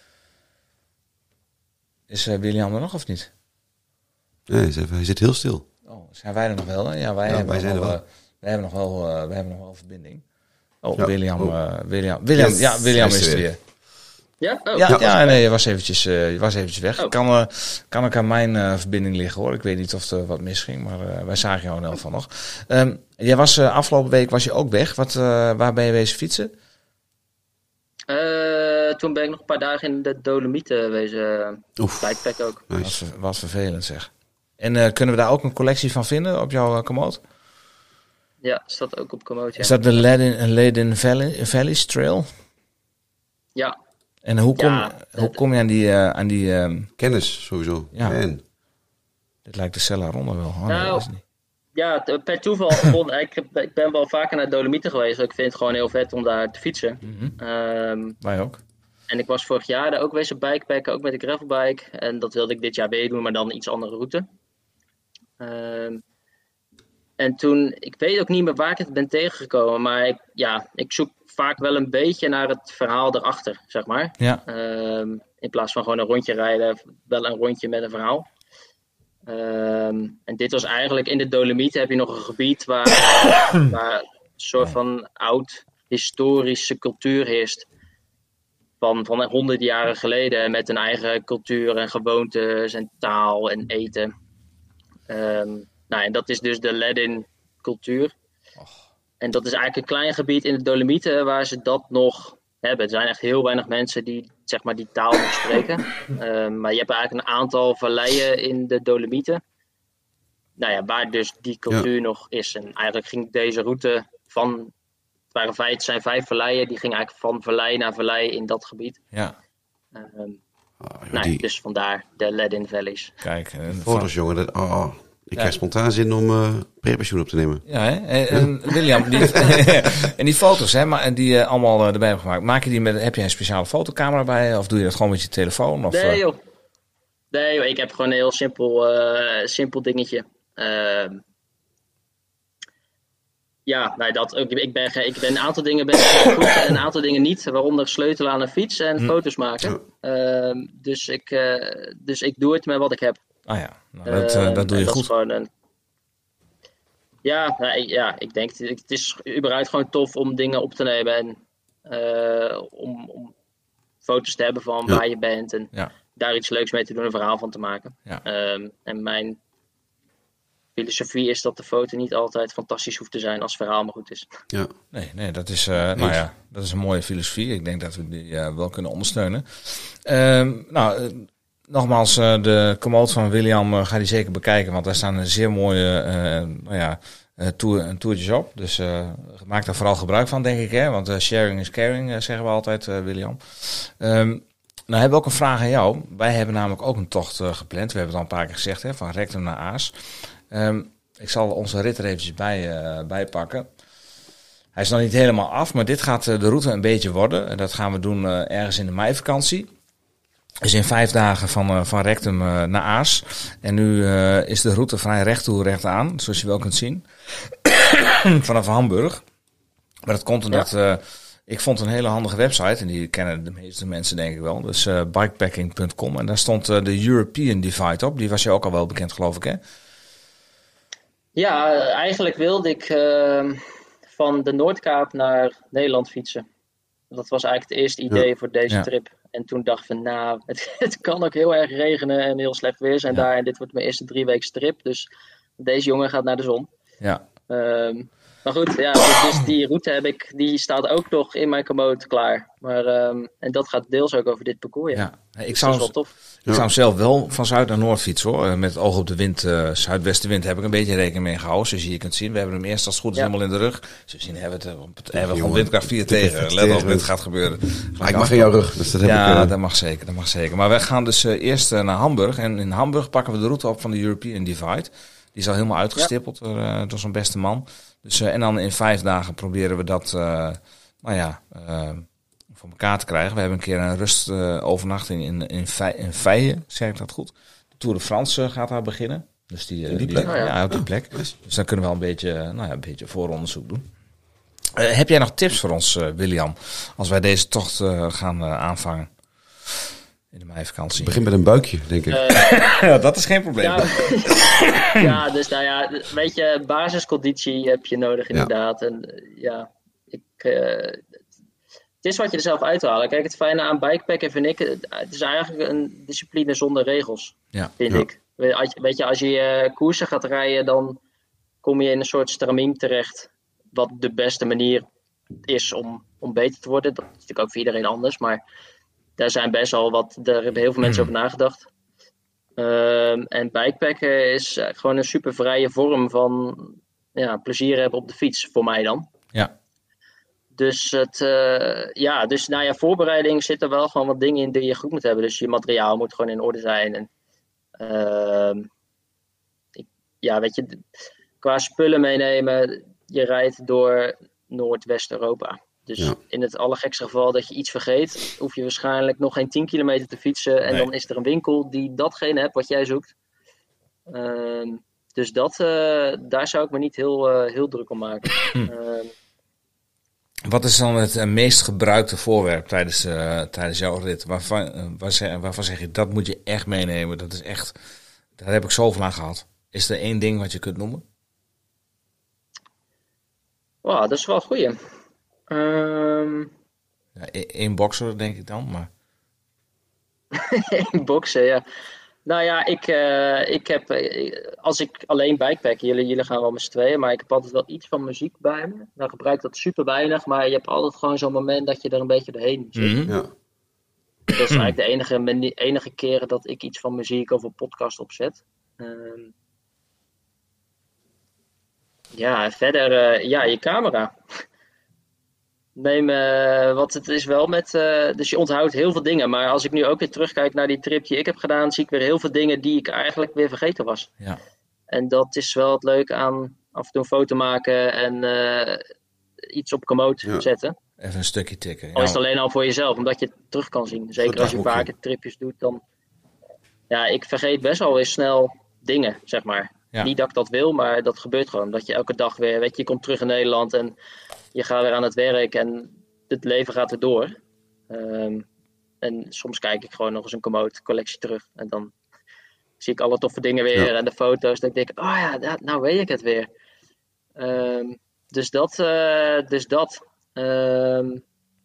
Is uh, William er nog of niet? Nee, hij zit heel stil. Oh, zijn wij er nog wel? Ja, wij, ja, hebben, wij, zijn nog er wel, wel. Uh, wij hebben nog wel, uh, wij hebben nog wel verbinding. Oh, ja. William, oh. Uh, William, William, yes. ja, William is er weer. Ja? Oh, ja, ja, ja, nee, je was eventjes, uh, je was eventjes weg. Oh. Kan, uh, kan ook aan mijn uh, verbinding liggen, hoor. Ik weet niet of er wat misging, maar uh, wij zagen jou in elk geval nog. Um, jij was uh, afgelopen week was je ook weg. Wat, uh, waar ben je wezen fietsen? Uh, toen ben ik nog een paar dagen in de Dolomieten wezen bikepack ook. Nice. Was, was vervelend, zeg. En uh, kunnen we daar ook een collectie van vinden op jouw uh, Komoot? Ja, staat ook op Komoot, ja. Is dat de Leiden, Leiden Valley, Valleys Trail? Ja. En hoe kom, ja, hoe kom je aan die... Uh, aan die um... Kennis, sowieso. Ja. En. Dit lijkt de Sella Ronde wel. Oh, nou, nee, dat is niet. Ja, per toeval vond ik, ik ben wel vaker naar Dolomieten geweest. Ik vind het gewoon heel vet om daar te fietsen. Mm-hmm. Um, Wij ook. En ik was vorig jaar daar ook wezen bikepacken, ook met de gravelbike. En dat wilde ik dit jaar weer doen, maar dan een iets andere route. Um, en toen, ik weet ook niet meer waar ik het ben tegengekomen. Maar ik, ja, ik zoek vaak wel een beetje naar het verhaal erachter, zeg maar. Ja. Um, in plaats van gewoon een rondje rijden, wel een rondje met een verhaal. Um, en dit was eigenlijk, in de Dolomieten heb je nog een gebied waar, waar een soort van oud historische cultuur heerst. van, van honderden jaren geleden met een eigen cultuur en gewoontes en taal en eten. Um, nou, en dat is dus de Ledin cultuur. En dat is eigenlijk een klein gebied in de Dolomieten waar ze dat nog hebben. Er zijn echt heel weinig mensen die, zeg maar, die taal nog spreken. Um, maar je hebt eigenlijk een aantal valleien in de Dolomieten. Nou ja, waar dus die cultuur ja. nog is. En eigenlijk ging deze route van... Het waren vijf, het zijn vijf valleien. Die gingen eigenlijk van vallei naar vallei in dat gebied. Ja. Um, oh, nou, die... Dus vandaar de Ledin Valleys. Kijk. Uh, Foto's, jongen. Dat, oh, ik krijg ja. spontaan zin om uh, prepensioen op te nemen. Ja, hè? En, en William, die, en die foto's, hè, maar, die uh, allemaal uh, erbij hebben gemaakt. Maak je die met, heb je een speciale fotocamera bij? Of doe je dat gewoon met je telefoon? Of, nee, uh... joh. Nee, joh. Ik heb gewoon een heel simpel, uh, simpel dingetje. Uh, ja, nou, dat, ik, ik, ben, ik ben een aantal dingen ben ik goed en een aantal dingen niet. Waaronder sleutelen aan een fiets en hm. foto's maken. Uh, dus, ik, uh, dus ik doe het met wat ik heb. Ah ja, nou, dat, uh, dat doe je dat goed. Is gewoon een... ja, nou, ik, ja, ik denk het is überhaupt gewoon tof om dingen op te nemen. En uh, om, om foto's te hebben van ja. waar je bent. En ja. daar iets leuks mee te doen, een verhaal van te maken. Ja. Um, en mijn filosofie is dat de foto niet altijd fantastisch hoeft te zijn als het verhaal maar goed is. Ja. Nee, nee dat, is, uh, nou ja, dat is een mooie filosofie. Ik denk dat we die uh, wel kunnen ondersteunen. Um, nou, uh, nogmaals, uh, de commode van William uh, ga die zeker bekijken. Want daar staan een zeer mooie uh, nou ja, uh, tour, toertjes op. Dus uh, maak daar vooral gebruik van, denk ik. Hè? Want uh, sharing is caring, uh, zeggen we altijd, uh, William. Um, Nou hebben we ook een vraag aan jou. Wij hebben namelijk ook een tocht uh, gepland. We hebben het al een paar keer gezegd, hè, van Rectum naar Aars. Um, ik zal onze rit er eventjes bij, uh, bij pakken. Hij is nog niet helemaal af, maar dit gaat uh, de route een beetje worden. En dat gaan we doen uh, ergens in de meivakantie. Dus in vijf dagen van, uh, van Rectum uh, naar Aars. En nu uh, is de route vrij recht toe, recht aan, zoals je wel kunt zien. Vanaf Hamburg. Maar dat komt omdat... Ja. Uh, Ik vond een hele handige website en die kennen de meeste mensen denk ik wel. Dus uh, bikepacking punt com en daar stond uh, de European Divide op. Die was je ook al wel bekend geloof ik hè? Ja, eigenlijk wilde ik uh, van de Noordkaap naar Nederland fietsen. Dat was eigenlijk het eerste idee ja. voor deze ja. trip. En toen dacht ik van nou, het, het kan ook heel erg regenen en heel slecht weer zijn ja. daar. En dit wordt mijn eerste drie weken trip. Dus deze jongen gaat naar de zon. Ja. Um, Maar goed, ja, dus, dus die route heb ik, die staat ook nog in mijn commode klaar. Maar, um, en dat gaat deels ook over dit parcours. Ja. Ja, ik zou, dat is wel tof. Ik zou zelf wel van zuid naar noord fietsen hoor. Met het oog op de wind, uh, zuidwestenwind heb ik een beetje rekening mee gehouden. Zoals je hier kunt zien. We hebben hem eerst als het goed is ja. helemaal in de rug. Dus zien hebben we het, op het hebben we gewoon windkracht vier tegen. Let op, dit gaat gebeuren. Maar ik mag in jouw rug. Dus dat heb ja, ik, uh... dat mag zeker, dat mag zeker. Maar wij gaan dus uh, eerst uh, naar Hamburg. En in Hamburg pakken we de route op van de European Divide. Die is al helemaal uitgestippeld ja. door, uh, door zo'n beste man. Dus, uh, en dan in vijf dagen proberen we dat uh, nou ja, uh, voor elkaar te krijgen. We hebben een keer een rustovernachting uh, in, in, Vij, in Vijen, zeg ik dat goed. De Tour de France uh, gaat daar beginnen. Dus die, uh, die die plek? ja, ja, op die plek. Oh, dus dan kunnen we wel een beetje, uh, nou ja, een beetje vooronderzoek doen. Uh, heb jij nog tips voor ons, uh, William, als wij deze tocht uh, gaan uh, aanvangen? In de meivakantie. Begin met een buikje, denk ik. Uh, ja, dat is geen probleem. Ja, ja, dus nou ja, weet je, basisconditie heb je nodig inderdaad. Ja. En ja, ik, uh, het is wat je er zelf uithalen. Kijk, het fijne aan bikepacken vind ik, het is eigenlijk een discipline zonder regels, ja. vind ja. ik. Weet je, als je uh, koersen gaat rijden, dan kom je in een soort stramien terecht. Wat de beste manier is om, om beter te worden. Dat is natuurlijk ook voor iedereen anders, maar... Daar zijn best wel wat, daar hebben heel veel mensen over nagedacht. Um, en bikepacken is gewoon een super vrije vorm van ja, plezier hebben op de fiets, voor mij dan. Ja. Dus, het, uh, ja, dus nou ja, voorbereiding zit er wel gewoon wat dingen in die je goed moet hebben. Dus je materiaal moet gewoon in orde zijn. En, uh, ik, ja, weet je, qua spullen meenemen, je rijdt door Noordwest-Europa. Dus ja. in het allergekste geval dat je iets vergeet, hoef je waarschijnlijk nog geen tien kilometer te fietsen. En nee. dan is er een winkel die datgene hebt wat jij zoekt. Uh, dus dat, uh, daar zou ik me niet heel, uh, heel druk om maken. Uh, wat is dan het uh, meest gebruikte voorwerp tijdens, uh, tijdens jouw rit? Waarvan, uh, waar zeg, waarvan zeg je, dat moet je echt meenemen. Dat is echt, daar heb ik zoveel aan gehad. Is er één ding wat je kunt noemen? Wow, dat is wel een goeie. Um, Ja, één boxer denk ik dan, maar... Eén boksen, ja. Nou ja, ik, uh, ik heb, uh, als ik alleen bikepack, jullie, jullie gaan wel met z'n tweeën, maar ik heb altijd wel iets van muziek bij me. Dan gebruik ik dat super weinig, maar je hebt altijd gewoon zo'n moment dat je er een beetje doorheen zit. Mm-hmm. Ja. Dat is eigenlijk de enige, enige keren dat ik iets van muziek of een podcast opzet. Um, ja, en verder, uh, ja, je camera. Neem, uh, wat het is wel met, uh, dus je onthoudt heel veel dingen. Maar als ik nu ook weer terugkijk naar die trip die ik heb gedaan, zie ik weer heel veel dingen die ik eigenlijk weer vergeten was. Ja. En dat is wel het leuke aan af en toe een foto maken en uh, iets op Komoot Ja. zetten. Even een stukje tikken. Al is het alleen al voor jezelf, omdat je het terug kan zien. Zeker als je vaker tripjes doet, dan... Ja, ik vergeet best wel weer snel dingen, zeg maar. Ja. Niet dat ik dat wil, maar dat gebeurt gewoon. Dat je elke dag weer, weet je, je komt terug in Nederland en je gaat weer aan het werk en het leven gaat weer door. Um, en soms kijk ik gewoon nog eens een Komoot collectie terug. En dan zie ik alle toffe dingen weer ja. en de foto's. Dat ik denk, oh ja, dat, nou weet ik het weer. Um, dus dat, uh, dus dat. Um,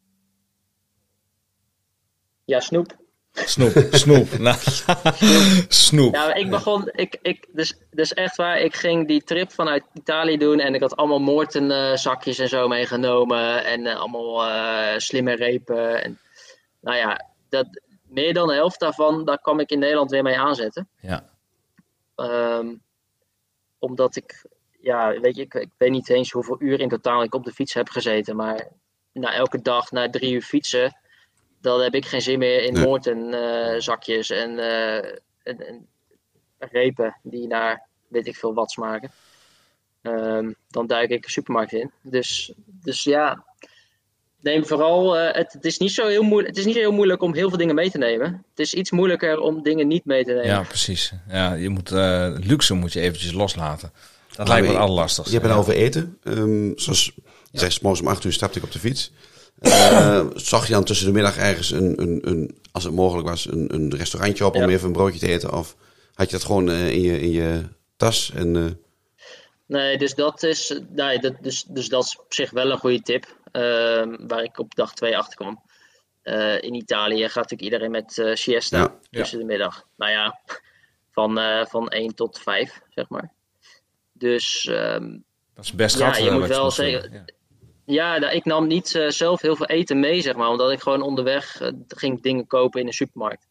ja, snoep. Snoep, snoep. Nou, snoep. Ja, ik begon, ik, ik, dus, dus echt waar, ik ging die trip vanuit Italië doen en ik had allemaal Moorten uh, zakjes en zo meegenomen en uh, allemaal uh, slimme repen. En, nou ja, dat, meer dan de helft daarvan, daar kwam ik in Nederland weer mee aanzetten. Ja. Um, omdat ik, ja, weet je, ik, ik weet niet eens hoeveel uur in totaal ik op de fiets heb gezeten, maar na elke dag, na drie uur fietsen, dan heb ik geen zin meer in nee. Moorten uh, zakjes en, uh, en, en repen die naar weet ik veel wat smaken. Um, dan duik ik de supermarkt in. Dus, dus ja, neem vooral. Uh, het, het, is niet zo heel moeilijk, het is niet heel moeilijk om heel veel dingen mee te nemen. Het is iets moeilijker om dingen niet mee te nemen. Ja, precies. Ja, je moet, uh, luxe moet je eventjes loslaten. Dat nou, lijkt me het allerlastigste. Je hebt het ja. over eten. Um, zoals je zegt, 's morgens om acht uur stapte ik op de fiets. Uh, zag je dan tussen de middag ergens een, een, een als het mogelijk was, een, een restaurantje op om ja. even een broodje te eten? Of had je dat gewoon uh, in, je, in je tas? En, uh... Nee, dus dat is, nee, dat, dus, dus dat is op zich wel een goede tip. Uh, waar ik op dag twee achter kwam. Uh, in Italië gaat natuurlijk iedereen met uh, siesta ja. tussen ja. de middag. Nou ja, van, uh, van één tot vijf, zeg maar. Dus um, dat is best ja, gat, je moet wel zeggen. Ja. Ja, nou, ik nam niet uh, zelf heel veel eten mee, zeg maar. Omdat ik gewoon onderweg uh, ging dingen kopen in de supermarkt.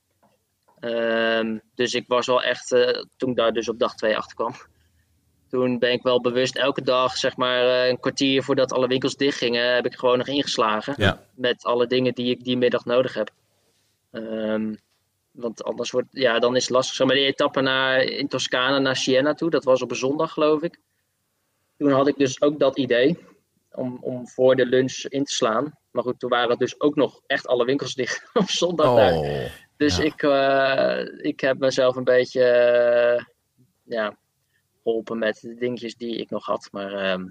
Um, dus ik was wel echt, uh, toen ik daar dus op dag twee achter kwam. Toen ben ik wel bewust elke dag, zeg maar uh, een kwartier voordat alle winkels dicht gingen, heb ik gewoon nog ingeslagen. Ja. Met alle dingen die ik die middag nodig heb. Um, want anders wordt, ja, dan is het lastig. Zeg maar die etappe naar, in Toscane naar Siena toe, dat was op een zondag geloof ik. Toen had ik dus ook dat idee. Om, om voor de lunch in te slaan. Maar goed, toen waren dus ook nog echt alle winkels dicht op zondag oh, daar. Dus ja. ik, uh, ik heb mezelf een beetje uh, ja, geholpen met de dingetjes die ik nog had. Maar um,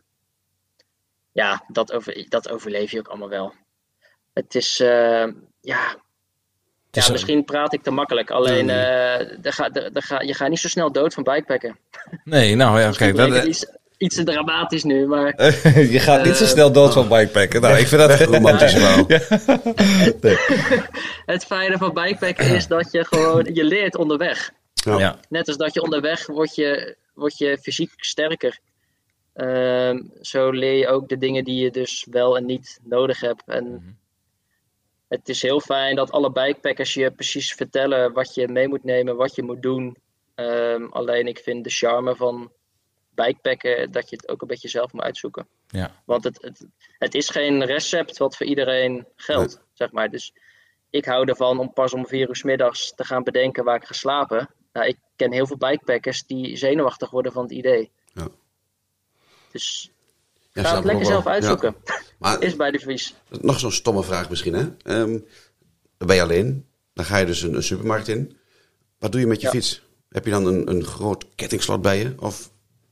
ja, dat, over, dat overleef je ook allemaal wel. Het is, uh, ja... Ja, misschien praat ik te makkelijk. Alleen, uh, er ga, er, er ga, je gaat niet zo snel dood van bikepacken. Nee, nou ja, kijk... dat is, iets te dramatisch nu, maar... je gaat uh, niet zo snel dood van bikepacken. Nou, ik vind dat romantisch wel. Ja. Nee. Het fijne van bikepacken is dat je gewoon... Je leert onderweg. Ja. Net als dat je onderweg word je, word je fysiek sterker. Um, zo leer je ook de dingen die je dus wel en niet nodig hebt. En mm-hmm. Het is heel fijn dat alle bikepackers je precies vertellen wat je mee moet nemen, wat je moet doen. Um, alleen ik vind de charme van... bikepacken, dat je het ook een beetje zelf moet uitzoeken. Ja. Want het, het, het is geen recept wat voor iedereen geldt, nee. zeg maar. Dus ik hou ervan om pas om vier uur 's middags te gaan bedenken waar ik ga slapen. Nou, ik ken heel veel bikepackers die zenuwachtig worden van het idee. Ja. Dus ja, ga het lekker zelf uitzoeken. Ja. Maar, is bij de Vries. Nog zo'n stomme vraag misschien, hè? Um, dan ben je alleen. Dan ga je dus een, een supermarkt in. Wat doe je met je ja. fiets? Heb je dan een, een groot kettingslot bij je? Of...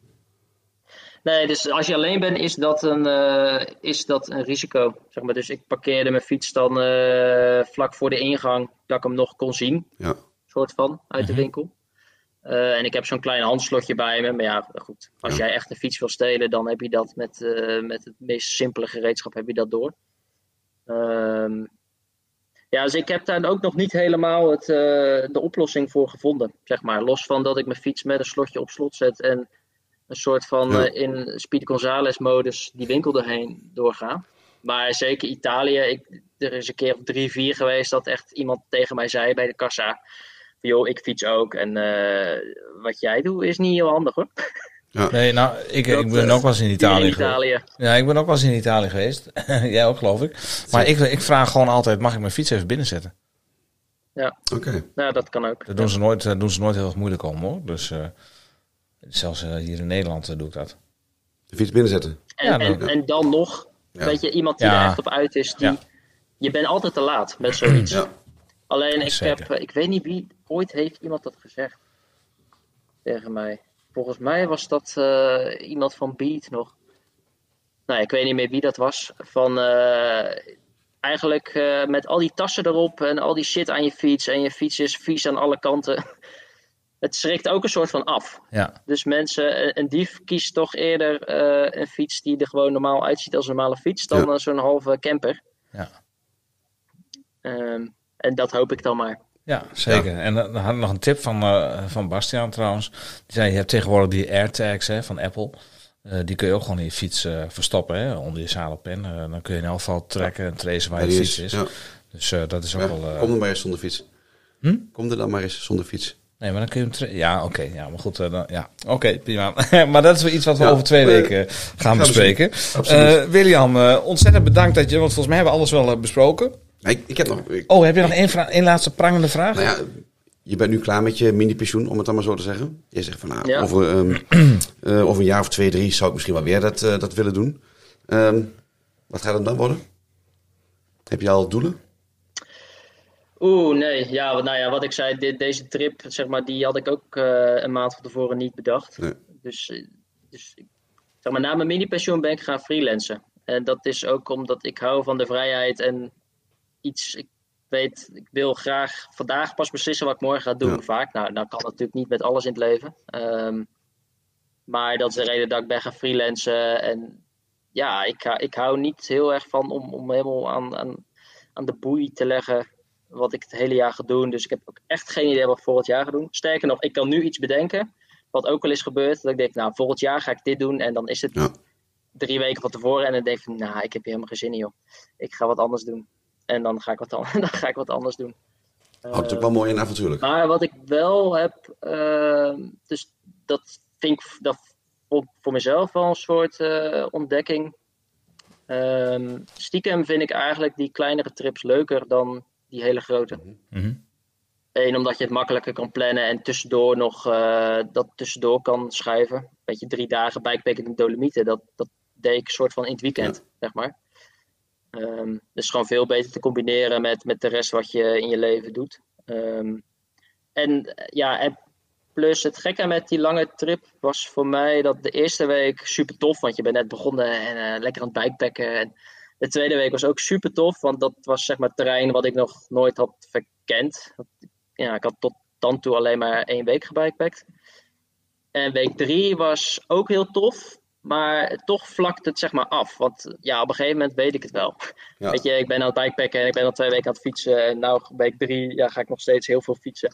Nee, dus als je alleen bent, is dat een, uh, is dat een risico. Zeg maar. Dus ik parkeerde mijn fiets dan uh, vlak voor de ingang, dat ik hem nog kon zien. Ja. Soort van, uit de winkel. Uh, en ik heb zo'n klein handslotje bij me. Maar ja, goed. Als ja. jij echt een fiets wil stelen, dan heb je dat met, uh, met het meest simpele gereedschap heb je dat door. Um, ja, dus ik heb daar ook nog niet helemaal het, uh, de oplossing voor gevonden, zeg maar. Los van dat ik mijn fiets met een slotje op slot zet en een soort van ja. uh, in Speedy Gonzales modus die winkel erheen doorga. Maar zeker Italië, ik, er is een keer of drie, vier geweest dat echt iemand tegen mij zei bij de kassa, joh, ik fiets ook en uh, wat jij doet is niet heel handig hoor. Ja. Nee, nou, ik, dat, ik ben ook wel eens in Italië, in Italië. Ja, ik ben ook wel eens in Italië geweest. Jij ook, geloof ik. Maar ik, ik vraag gewoon altijd, mag ik mijn fiets even binnenzetten? Ja, oké. Okay. Nou, dat kan ook. Dat doen ze nooit, doen ze nooit heel erg moeilijk om, hoor. Dus uh, zelfs uh, hier in Nederland uh, doe ik dat. De fiets binnenzetten? En, ja, en, ja. en dan nog, ja. weet je, iemand die ja. er echt op uit is, die, ja. je bent altijd te laat met zoiets. Ja. Alleen, ik, heb, ik weet niet wie, ooit heeft iemand dat gezegd tegen mij. Volgens mij was dat uh, iemand van Beat nog. Nou, ik weet niet meer wie dat was. Van uh, eigenlijk uh, met al die tassen erop en al die shit aan je fiets. En je fiets is vies aan alle kanten. Het schrikt ook een soort van af. Ja. Dus mensen, een dief kiest toch eerder uh, een fiets die er gewoon normaal uitziet als een normale fiets. Dan ja. uh, zo'n halve camper. Ja. Um, en dat hoop ik dan maar. Ja, zeker. Ja. En dan had ik nog een tip van, uh, van Bastiaan trouwens. Die zei, je hebt tegenwoordig die AirTags hè, van Apple. Uh, die kun je ook gewoon in je fiets uh, verstoppen, hè, onder je zadelpen. Uh, dan kun je in elk geval trekken en tracen waar je fiets is. Ja. Dus uh, dat is ook ja, wel... Uh... Kom er maar eens zonder fiets. Hm? Kom er dan maar eens zonder fiets. Nee, maar dan kun je hem... Tra- ja, oké. Okay, ja, maar goed. Uh, dan, ja. Oké, okay, prima. Maar dat is wel iets wat we ja, over twee uh, weken gaan, gaan bespreken. Uh, William, uh, ontzettend bedankt dat je... Want volgens mij hebben we alles wel uh, besproken. Nee, ik, ik heb nog... Ik, oh, heb je nog één, vra- één laatste prangende vraag? Nou ja, je bent nu klaar met je mini-pensioen, om het dan maar zo te zeggen. Je zegt van, nou, ja. over, um, uh, over een jaar of twee, drie zou ik misschien wel weer dat, uh, dat willen doen. Um, wat gaat het dan worden? Heb je al doelen? Oeh, nee. Ja, nou ja, wat ik zei, dit, deze trip, zeg maar, die had ik ook uh, een maand van tevoren niet bedacht. Nee. Dus, dus zeg maar, na mijn mini-pensioen ben ik gaan freelancen. En dat is ook omdat ik hou van de vrijheid en iets, ik weet, ik wil graag vandaag pas beslissen wat ik morgen ga doen. Ja. Vaak, nou, nou kan dat natuurlijk niet met alles in het leven. Um, maar dat is de reden dat ik ben gaan freelancen. En ja, ik, ik hou niet heel erg van om, om helemaal aan, aan, aan de boei te leggen wat ik het hele jaar ga doen. Dus ik heb ook echt geen idee wat ik volgend jaar ga doen. Sterker nog, ik kan nu iets bedenken, wat ook al is gebeurd. Dat ik denk, nou, volgend jaar ga ik dit doen en dan is het... Ja. Drie weken van tevoren en dan denk ik van, nou, ik heb hier helemaal geen zin in, joh. Ik ga wat anders doen. En dan ga ik wat, an- dan ga ik wat anders doen. Houdt uh, ook wel mooi en avontuurlijk. Maar wat ik wel heb, uh, dus dat vind ik dat voor, voor mezelf wel een soort uh, ontdekking. Um, stiekem vind ik eigenlijk die kleinere trips leuker dan die hele grote. Mm-hmm. Eén, omdat je het makkelijker kan plannen en tussendoor nog uh, dat tussendoor kan schuiven. Weet je, drie dagen bikepacken in de Dolomieten, dat, dat deed ik een soort van in het weekend, ja. zeg maar. Um, dus gewoon veel beter te combineren met, met de rest wat je in je leven doet. Um, en ja, en plus het gekke met die lange trip was voor mij dat de eerste week super tof, want je bent net begonnen en uh, lekker aan het bikepacken. En de tweede week was ook super tof, want dat was zeg maar terrein wat ik nog nooit had verkend. Ja, ik had tot dan toe alleen maar één week gebikepackt. En week drie was ook heel tof. Maar toch vlakt het zeg maar af. Want ja, op een gegeven moment weet ik het wel. Ja. Weet je, ik ben aan het bikepacken en ik ben al twee weken aan het fietsen. En nou, week drie ja, ga ik nog steeds heel veel fietsen.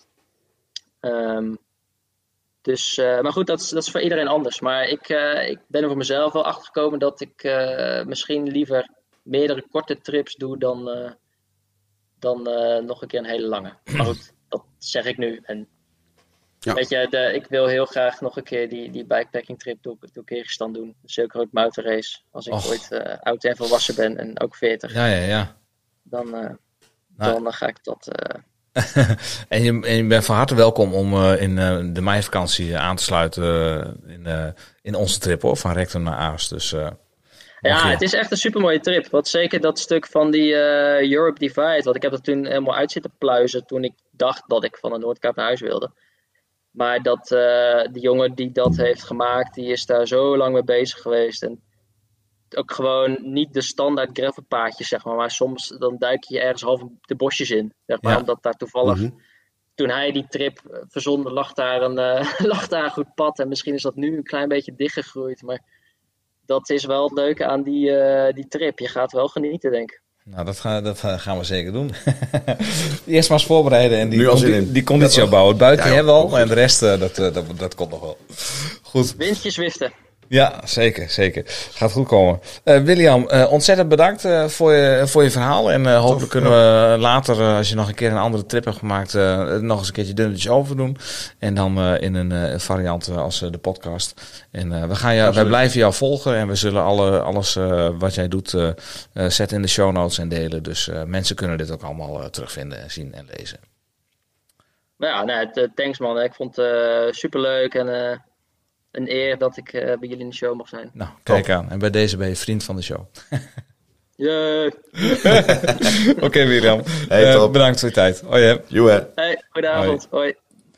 Um, dus, uh, maar goed, dat is, dat is voor iedereen anders. Maar ik, uh, ik ben er voor mezelf wel achter gekomen dat ik uh, misschien liever meerdere korte trips doe dan, uh, dan uh, nog een keer een hele lange. Maar goed, dat zeg ik nu. En ja. Weet je, de, ik wil heel graag nog een keer die, die bikepacking trip door, door Kyrgyzstan doen. Zeker ook mountain race. Als ik Och. ooit uh, oud en volwassen ben en ook veertig. Ja, ja, ja. Dan, uh, nou. dan uh, ga ik dat... Uh... en, je, en je bent van harte welkom om uh, in uh, de meivakantie aan te sluiten uh, in, uh, in onze trip, hoor. Van Rectum naar Aast. Dus, uh, ja, je... het is echt een supermooie trip. Want zeker dat stuk van die uh, Europe Divide. Want ik heb er toen helemaal uit zitten pluizen toen ik dacht dat ik van de Noordkaap naar huis wilde. Maar dat uh, de jongen die dat heeft gemaakt, die is daar zo lang mee bezig geweest. En ook gewoon niet de standaard gravelpaadjes, zeg maar. Maar soms dan duik je ergens half de bosjes in. Zeg maar, ja. Omdat daar toevallig, mm-hmm. toen hij die trip verzonde, lag daar, een, uh, lag daar een goed pad. En misschien is dat nu een klein beetje dichtgegroeid. Maar dat is wel het leuke aan die, uh, die trip. Je gaat wel genieten, denk ik. Nou, dat, ga, dat gaan we zeker doen. Eerst maar eens voorbereiden en die, Nu al zin die, in. die conditie Ja, opbouwen. Het buiten ja, hebben we al goed. en de rest, uh, dat, uh, dat, dat komt nog wel. Goed. Winstjes wisten. Ja, zeker, zeker. Gaat goed komen. Uh, William, uh, ontzettend bedankt uh, voor, je, voor je verhaal. En uh, hopelijk kunnen we later, uh, als je nog een keer een andere trip hebt gemaakt, uh, nog eens een keertje dunnetjes over doen. En dan uh, in een uh, variant uh, als uh, de podcast. En uh, we gaan jou, wij blijven jou volgen en we zullen alle, alles uh, wat jij doet uh, uh, zetten in de show notes en delen. Dus uh, mensen kunnen dit ook allemaal uh, terugvinden, zien en lezen. Nou ja, nee, het, uh, thanks man. Ik vond het uh, superleuk en... Uh... Een eer dat ik uh, bij jullie in de show mag zijn. Nou, kijk Top. aan. En bij deze ben je vriend van de show. Jee. Oké, okay, William. Hey, uh, bedankt voor je tijd. Hoi, hè. Joe. Hey, goedenavond. Hoi. Hoi.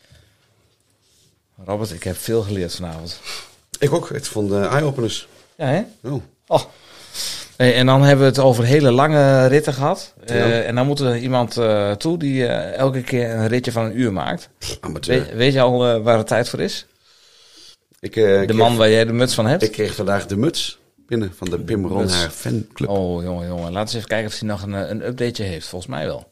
Robert, ik heb veel geleerd vanavond. Ik ook. Het vond uh, eye-openers. Ja, hè? Oh. oh. Hey, en dan hebben we het over hele lange ritten gehad. Ja. Uh, en dan moet er iemand uh, toe die uh, elke keer een ritje van een uur maakt. Amateur. We, weet je al uh, waar het tijd voor is? Ik, uh, de kreeg, man waar jij de muts van hebt? Ik kreeg vandaag de muts binnen van de Pim Ronhaar fanclub. Oh, jongen, jongen. Laten we even kijken of hij nog een, een updateje heeft. Volgens mij wel.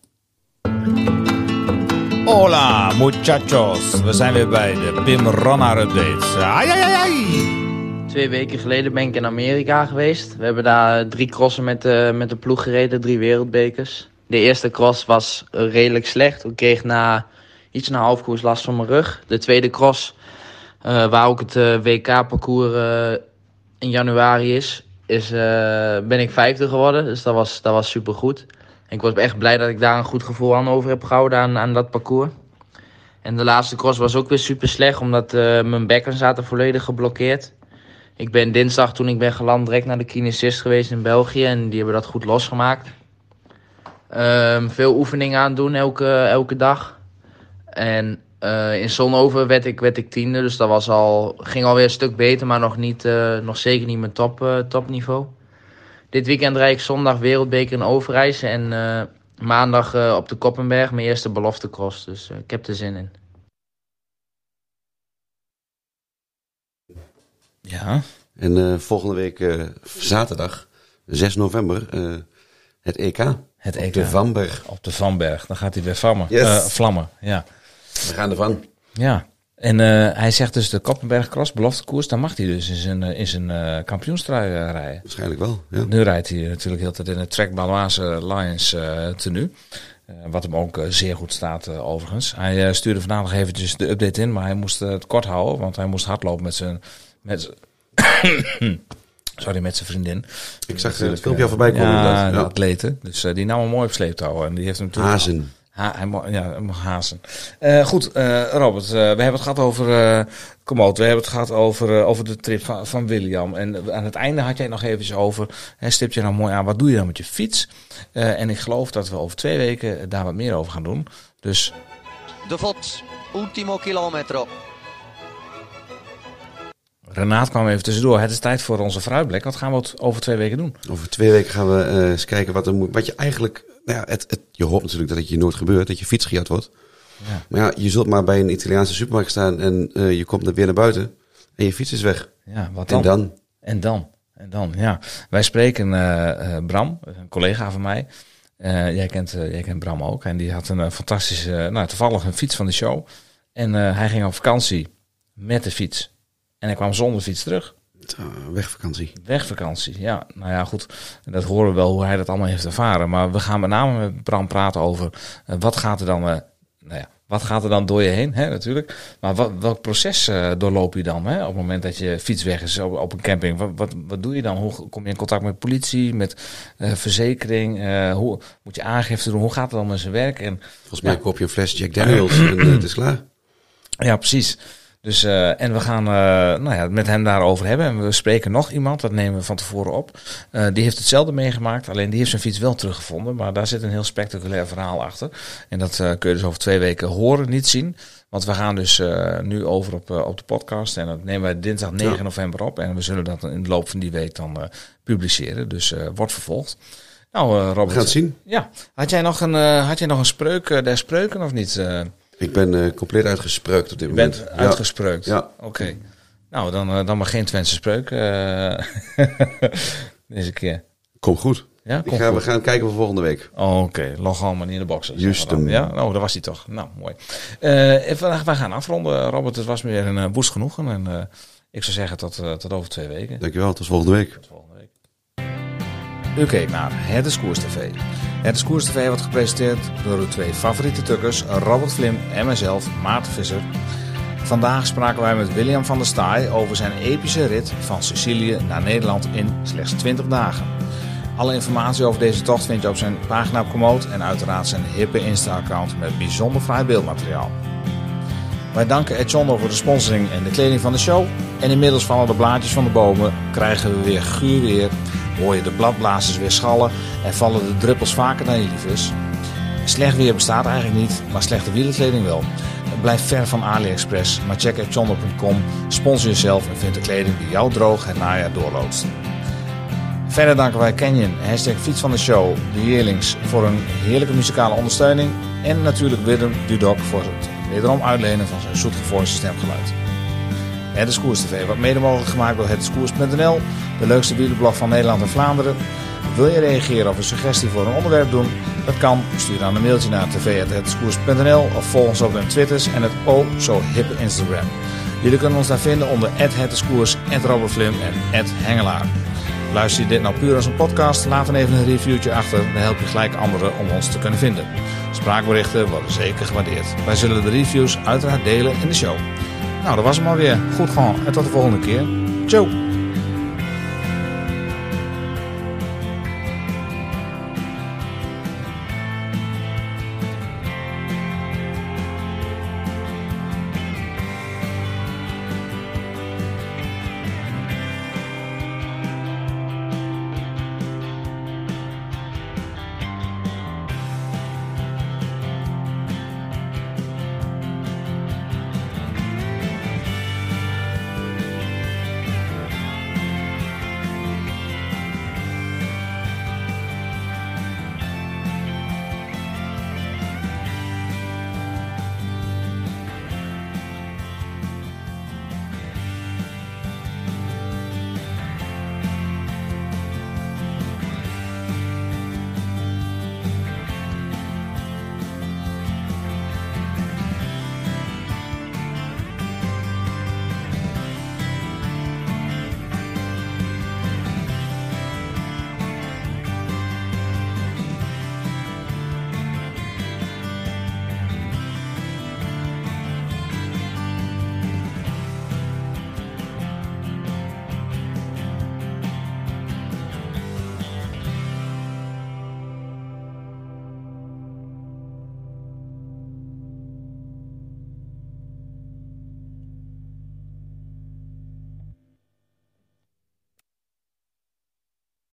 Hola, muchachos. We zijn weer bij de Pim Ronhaar updates. Ai, ai, ai, ai. Twee weken geleden ben ik in Amerika geweest. We hebben daar drie crossen met de, met de ploeg gereden, drie wereldbekers. De eerste cross was redelijk slecht. Ik kreeg na iets na halfkoers last van mijn rug. De tweede cross... Uh, waar ook het uh, W K-parcours uh, in januari is, is uh, ben ik vijfde geworden. Dus dat was, dat was supergoed. En ik was echt blij dat ik daar een goed gevoel aan over heb gehouden aan, aan dat parcours. En de laatste cross was ook weer super slecht, omdat uh, mijn bekken zaten volledig geblokkeerd. Ik ben dinsdag, toen ik ben geland, direct naar de kinesist geweest in België. En die hebben dat goed losgemaakt. Um, veel oefeningen aan doen elke, elke dag. En... Uh, in Zonhoven werd ik, werd ik tiende, dus dat was al, ging alweer een stuk beter, maar nog, niet, uh, nog zeker niet mijn top, uh, topniveau. Dit weekend rijd ik zondag wereldbeker in Overijs en uh, maandag uh, op de Koppenberg mijn eerste belofte-cross, dus uh, ik heb er zin in. Ja. En uh, volgende week uh, zaterdag, zes november, uh, het E K. Het op E K. de Vanberg. Op de Vanberg, dan gaat hij weer vlammen. Yes. Uh, vlammen, ja. We gaan ervan. Ja, en uh, hij zegt dus de Koppenberg Cross, beloftekoers, dan mag hij dus in zijn, uh, in zijn uh, kampioenstrui uh, rijden. Waarschijnlijk wel, ja. Nu rijdt hij natuurlijk heel tijd in het Trek Baloise Lions uh, tenue. Uh, wat hem ook uh, zeer goed staat uh, overigens. Hij uh, stuurde vandaag nog eventjes de update in, maar hij moest uh, het kort houden, want hij moest hardlopen met zijn... Met Sorry, met zijn vriendin. Ik zag het filmpje al voorbij komen. Ja, ja. de atleten. Dus uh, die nam hem mooi op sleeptouw. En die heeft hem natuurlijk... Hazen. Ha, hij mag, ja, hij mag hazen. Uh, goed, uh, Robert, uh, we hebben het gehad over uh, Komoot. We hebben het gehad over, uh, over de trip van, van William. En uh, aan het einde had jij nog eventjes over, hè, stip je nou mooi aan, wat doe je dan met je fiets? Uh, en ik geloof dat we over twee weken daar wat meer over gaan doen. Dus... De Vod, ultimo kilometro. Renaat kwam even tussendoor. Het is tijd voor onze vooruitblik. Wat gaan we over twee weken doen? Over twee weken gaan we uh, eens kijken wat er moet. Wat je eigenlijk. Nou ja, het, het, je hoopt natuurlijk dat het je nooit gebeurt, dat je fiets gejat wordt. Ja. Maar ja, je zult maar bij een Italiaanse supermarkt staan en uh, je komt er weer naar buiten en je fiets is weg. Ja, wat dan? En dan? En dan? En dan, ja. Wij spreken uh, uh, Bram, een collega van mij. Uh, jij, kent, uh, jij kent Bram ook. En die had een uh, fantastische, uh, nou toevallig een fiets van de show. En uh, hij ging op vakantie met de fiets. En hij kwam zonder fiets terug. Uh, wegvakantie. Wegvakantie, ja. Nou ja, goed. Dat horen we wel hoe hij dat allemaal heeft ervaren. Maar we gaan met name met Bram praten over uh, wat gaat er dan... Uh, nou ja, wat gaat er dan door je heen, hè, natuurlijk. Maar wat, welk proces uh, doorloop je dan, hè, op het moment dat je fiets weg is op, op een camping? Wat, wat, wat doe je dan? Hoe kom je in contact met politie, met uh, verzekering? Uh, hoe moet je aangifte doen? Hoe gaat het dan met zijn werk? En, Volgens mij ja. koop je een fles Jack Daniels en uh, het is klaar. Ja, precies. Dus, uh, en we gaan uh, nou ja, met hem daarover hebben. En we spreken nog iemand, dat nemen we van tevoren op. Uh, die heeft hetzelfde meegemaakt, alleen die heeft zijn fiets wel teruggevonden. Maar daar zit een heel spectaculair verhaal achter. En dat uh, kun je dus over twee weken horen, niet zien. Want we gaan dus uh, nu over op, uh, op de podcast. En dat nemen wij dinsdag negen ja. november op. En we zullen dat in de loop van die week dan uh, publiceren. Dus uh, wordt vervolgd. Nou, uh, Robert. We gaan het zien. Ja. Had jij nog een, uh, had jij nog een spreuk uh, der spreuken of niet? Uh, Ik ben uh, compleet uitgespreukt op dit Je moment. bent uitgespreukt? Ja. Oké. Okay. Nou, dan, uh, dan maar geen Twentse spreuk uh, deze keer. Kom goed. Ja, Die gaan, we gaan kijken voor volgende week. Oh, oké, okay. Log gewoon maar niet in de boxen. Juist hem. Ja, nou, daar was hij toch. Nou, mooi. Uh, even, we gaan afronden, Robert. Het was me weer een uh, woest genoegen. En uh, ik zou zeggen tot, uh, tot over twee weken. Dankjewel, tot volgende week. Tot volgende week. U keek naar Het is Koers T V. Het is Koers T V wordt gepresenteerd door uw twee favoriete tukkers, Robert Vlim en mijzelf, Maarten Visser. Vandaag spraken wij met William van der Staaij over zijn epische rit van Sicilië naar Nederland in slechts twintig dagen. Alle informatie over deze tocht vind je op zijn pagina op Komoot en uiteraard zijn hippe Insta-account met bijzonder fraai beeldmateriaal. Wij danken Etchondo voor de sponsoring en de kleding van de show. En inmiddels vallen de blaadjes van de bomen, krijgen we weer guur weer, hoor je de bladblazers weer schallen en vallen de druppels vaker dan je lief is. Slecht weer bestaat eigenlijk niet, maar slechte wielerkleding wel. Blijf ver van AliExpress, maar check etchondo punt com, sponsor jezelf en vind de kleding die jou droog het najaar doorloodst. Verder danken wij Canyon, hashtag fiets van de show, de Yearlings voor een heerlijke muzikale ondersteuning en natuurlijk Willem Dudok voor het wederom uitlenen van zijn zoetgevoiste stemgeluid. Het is Koers T V wordt mede mogelijk gemaakt door het is koers punt n l, de leukste wielerblog van Nederland en Vlaanderen. Wil je reageren of een suggestie voor een onderwerp doen? Dat kan. Stuur dan een mailtje naar t v apenstaartje het is koers punt n l of volg ons op de Twitters en het o zo hippe Instagram. Jullie kunnen ons daar vinden onder at hetdeskoers, at robertvlim en at hengelaar. Luister je dit nou puur als een podcast? Laat dan even een reviewtje achter. Dan help je gelijk anderen om ons te kunnen vinden. Spraakberichten worden zeker gewaardeerd. Wij zullen de reviews uiteraard delen in de show. Nou, dat was hem alweer. Goed gewoon en tot de volgende keer. Ciao!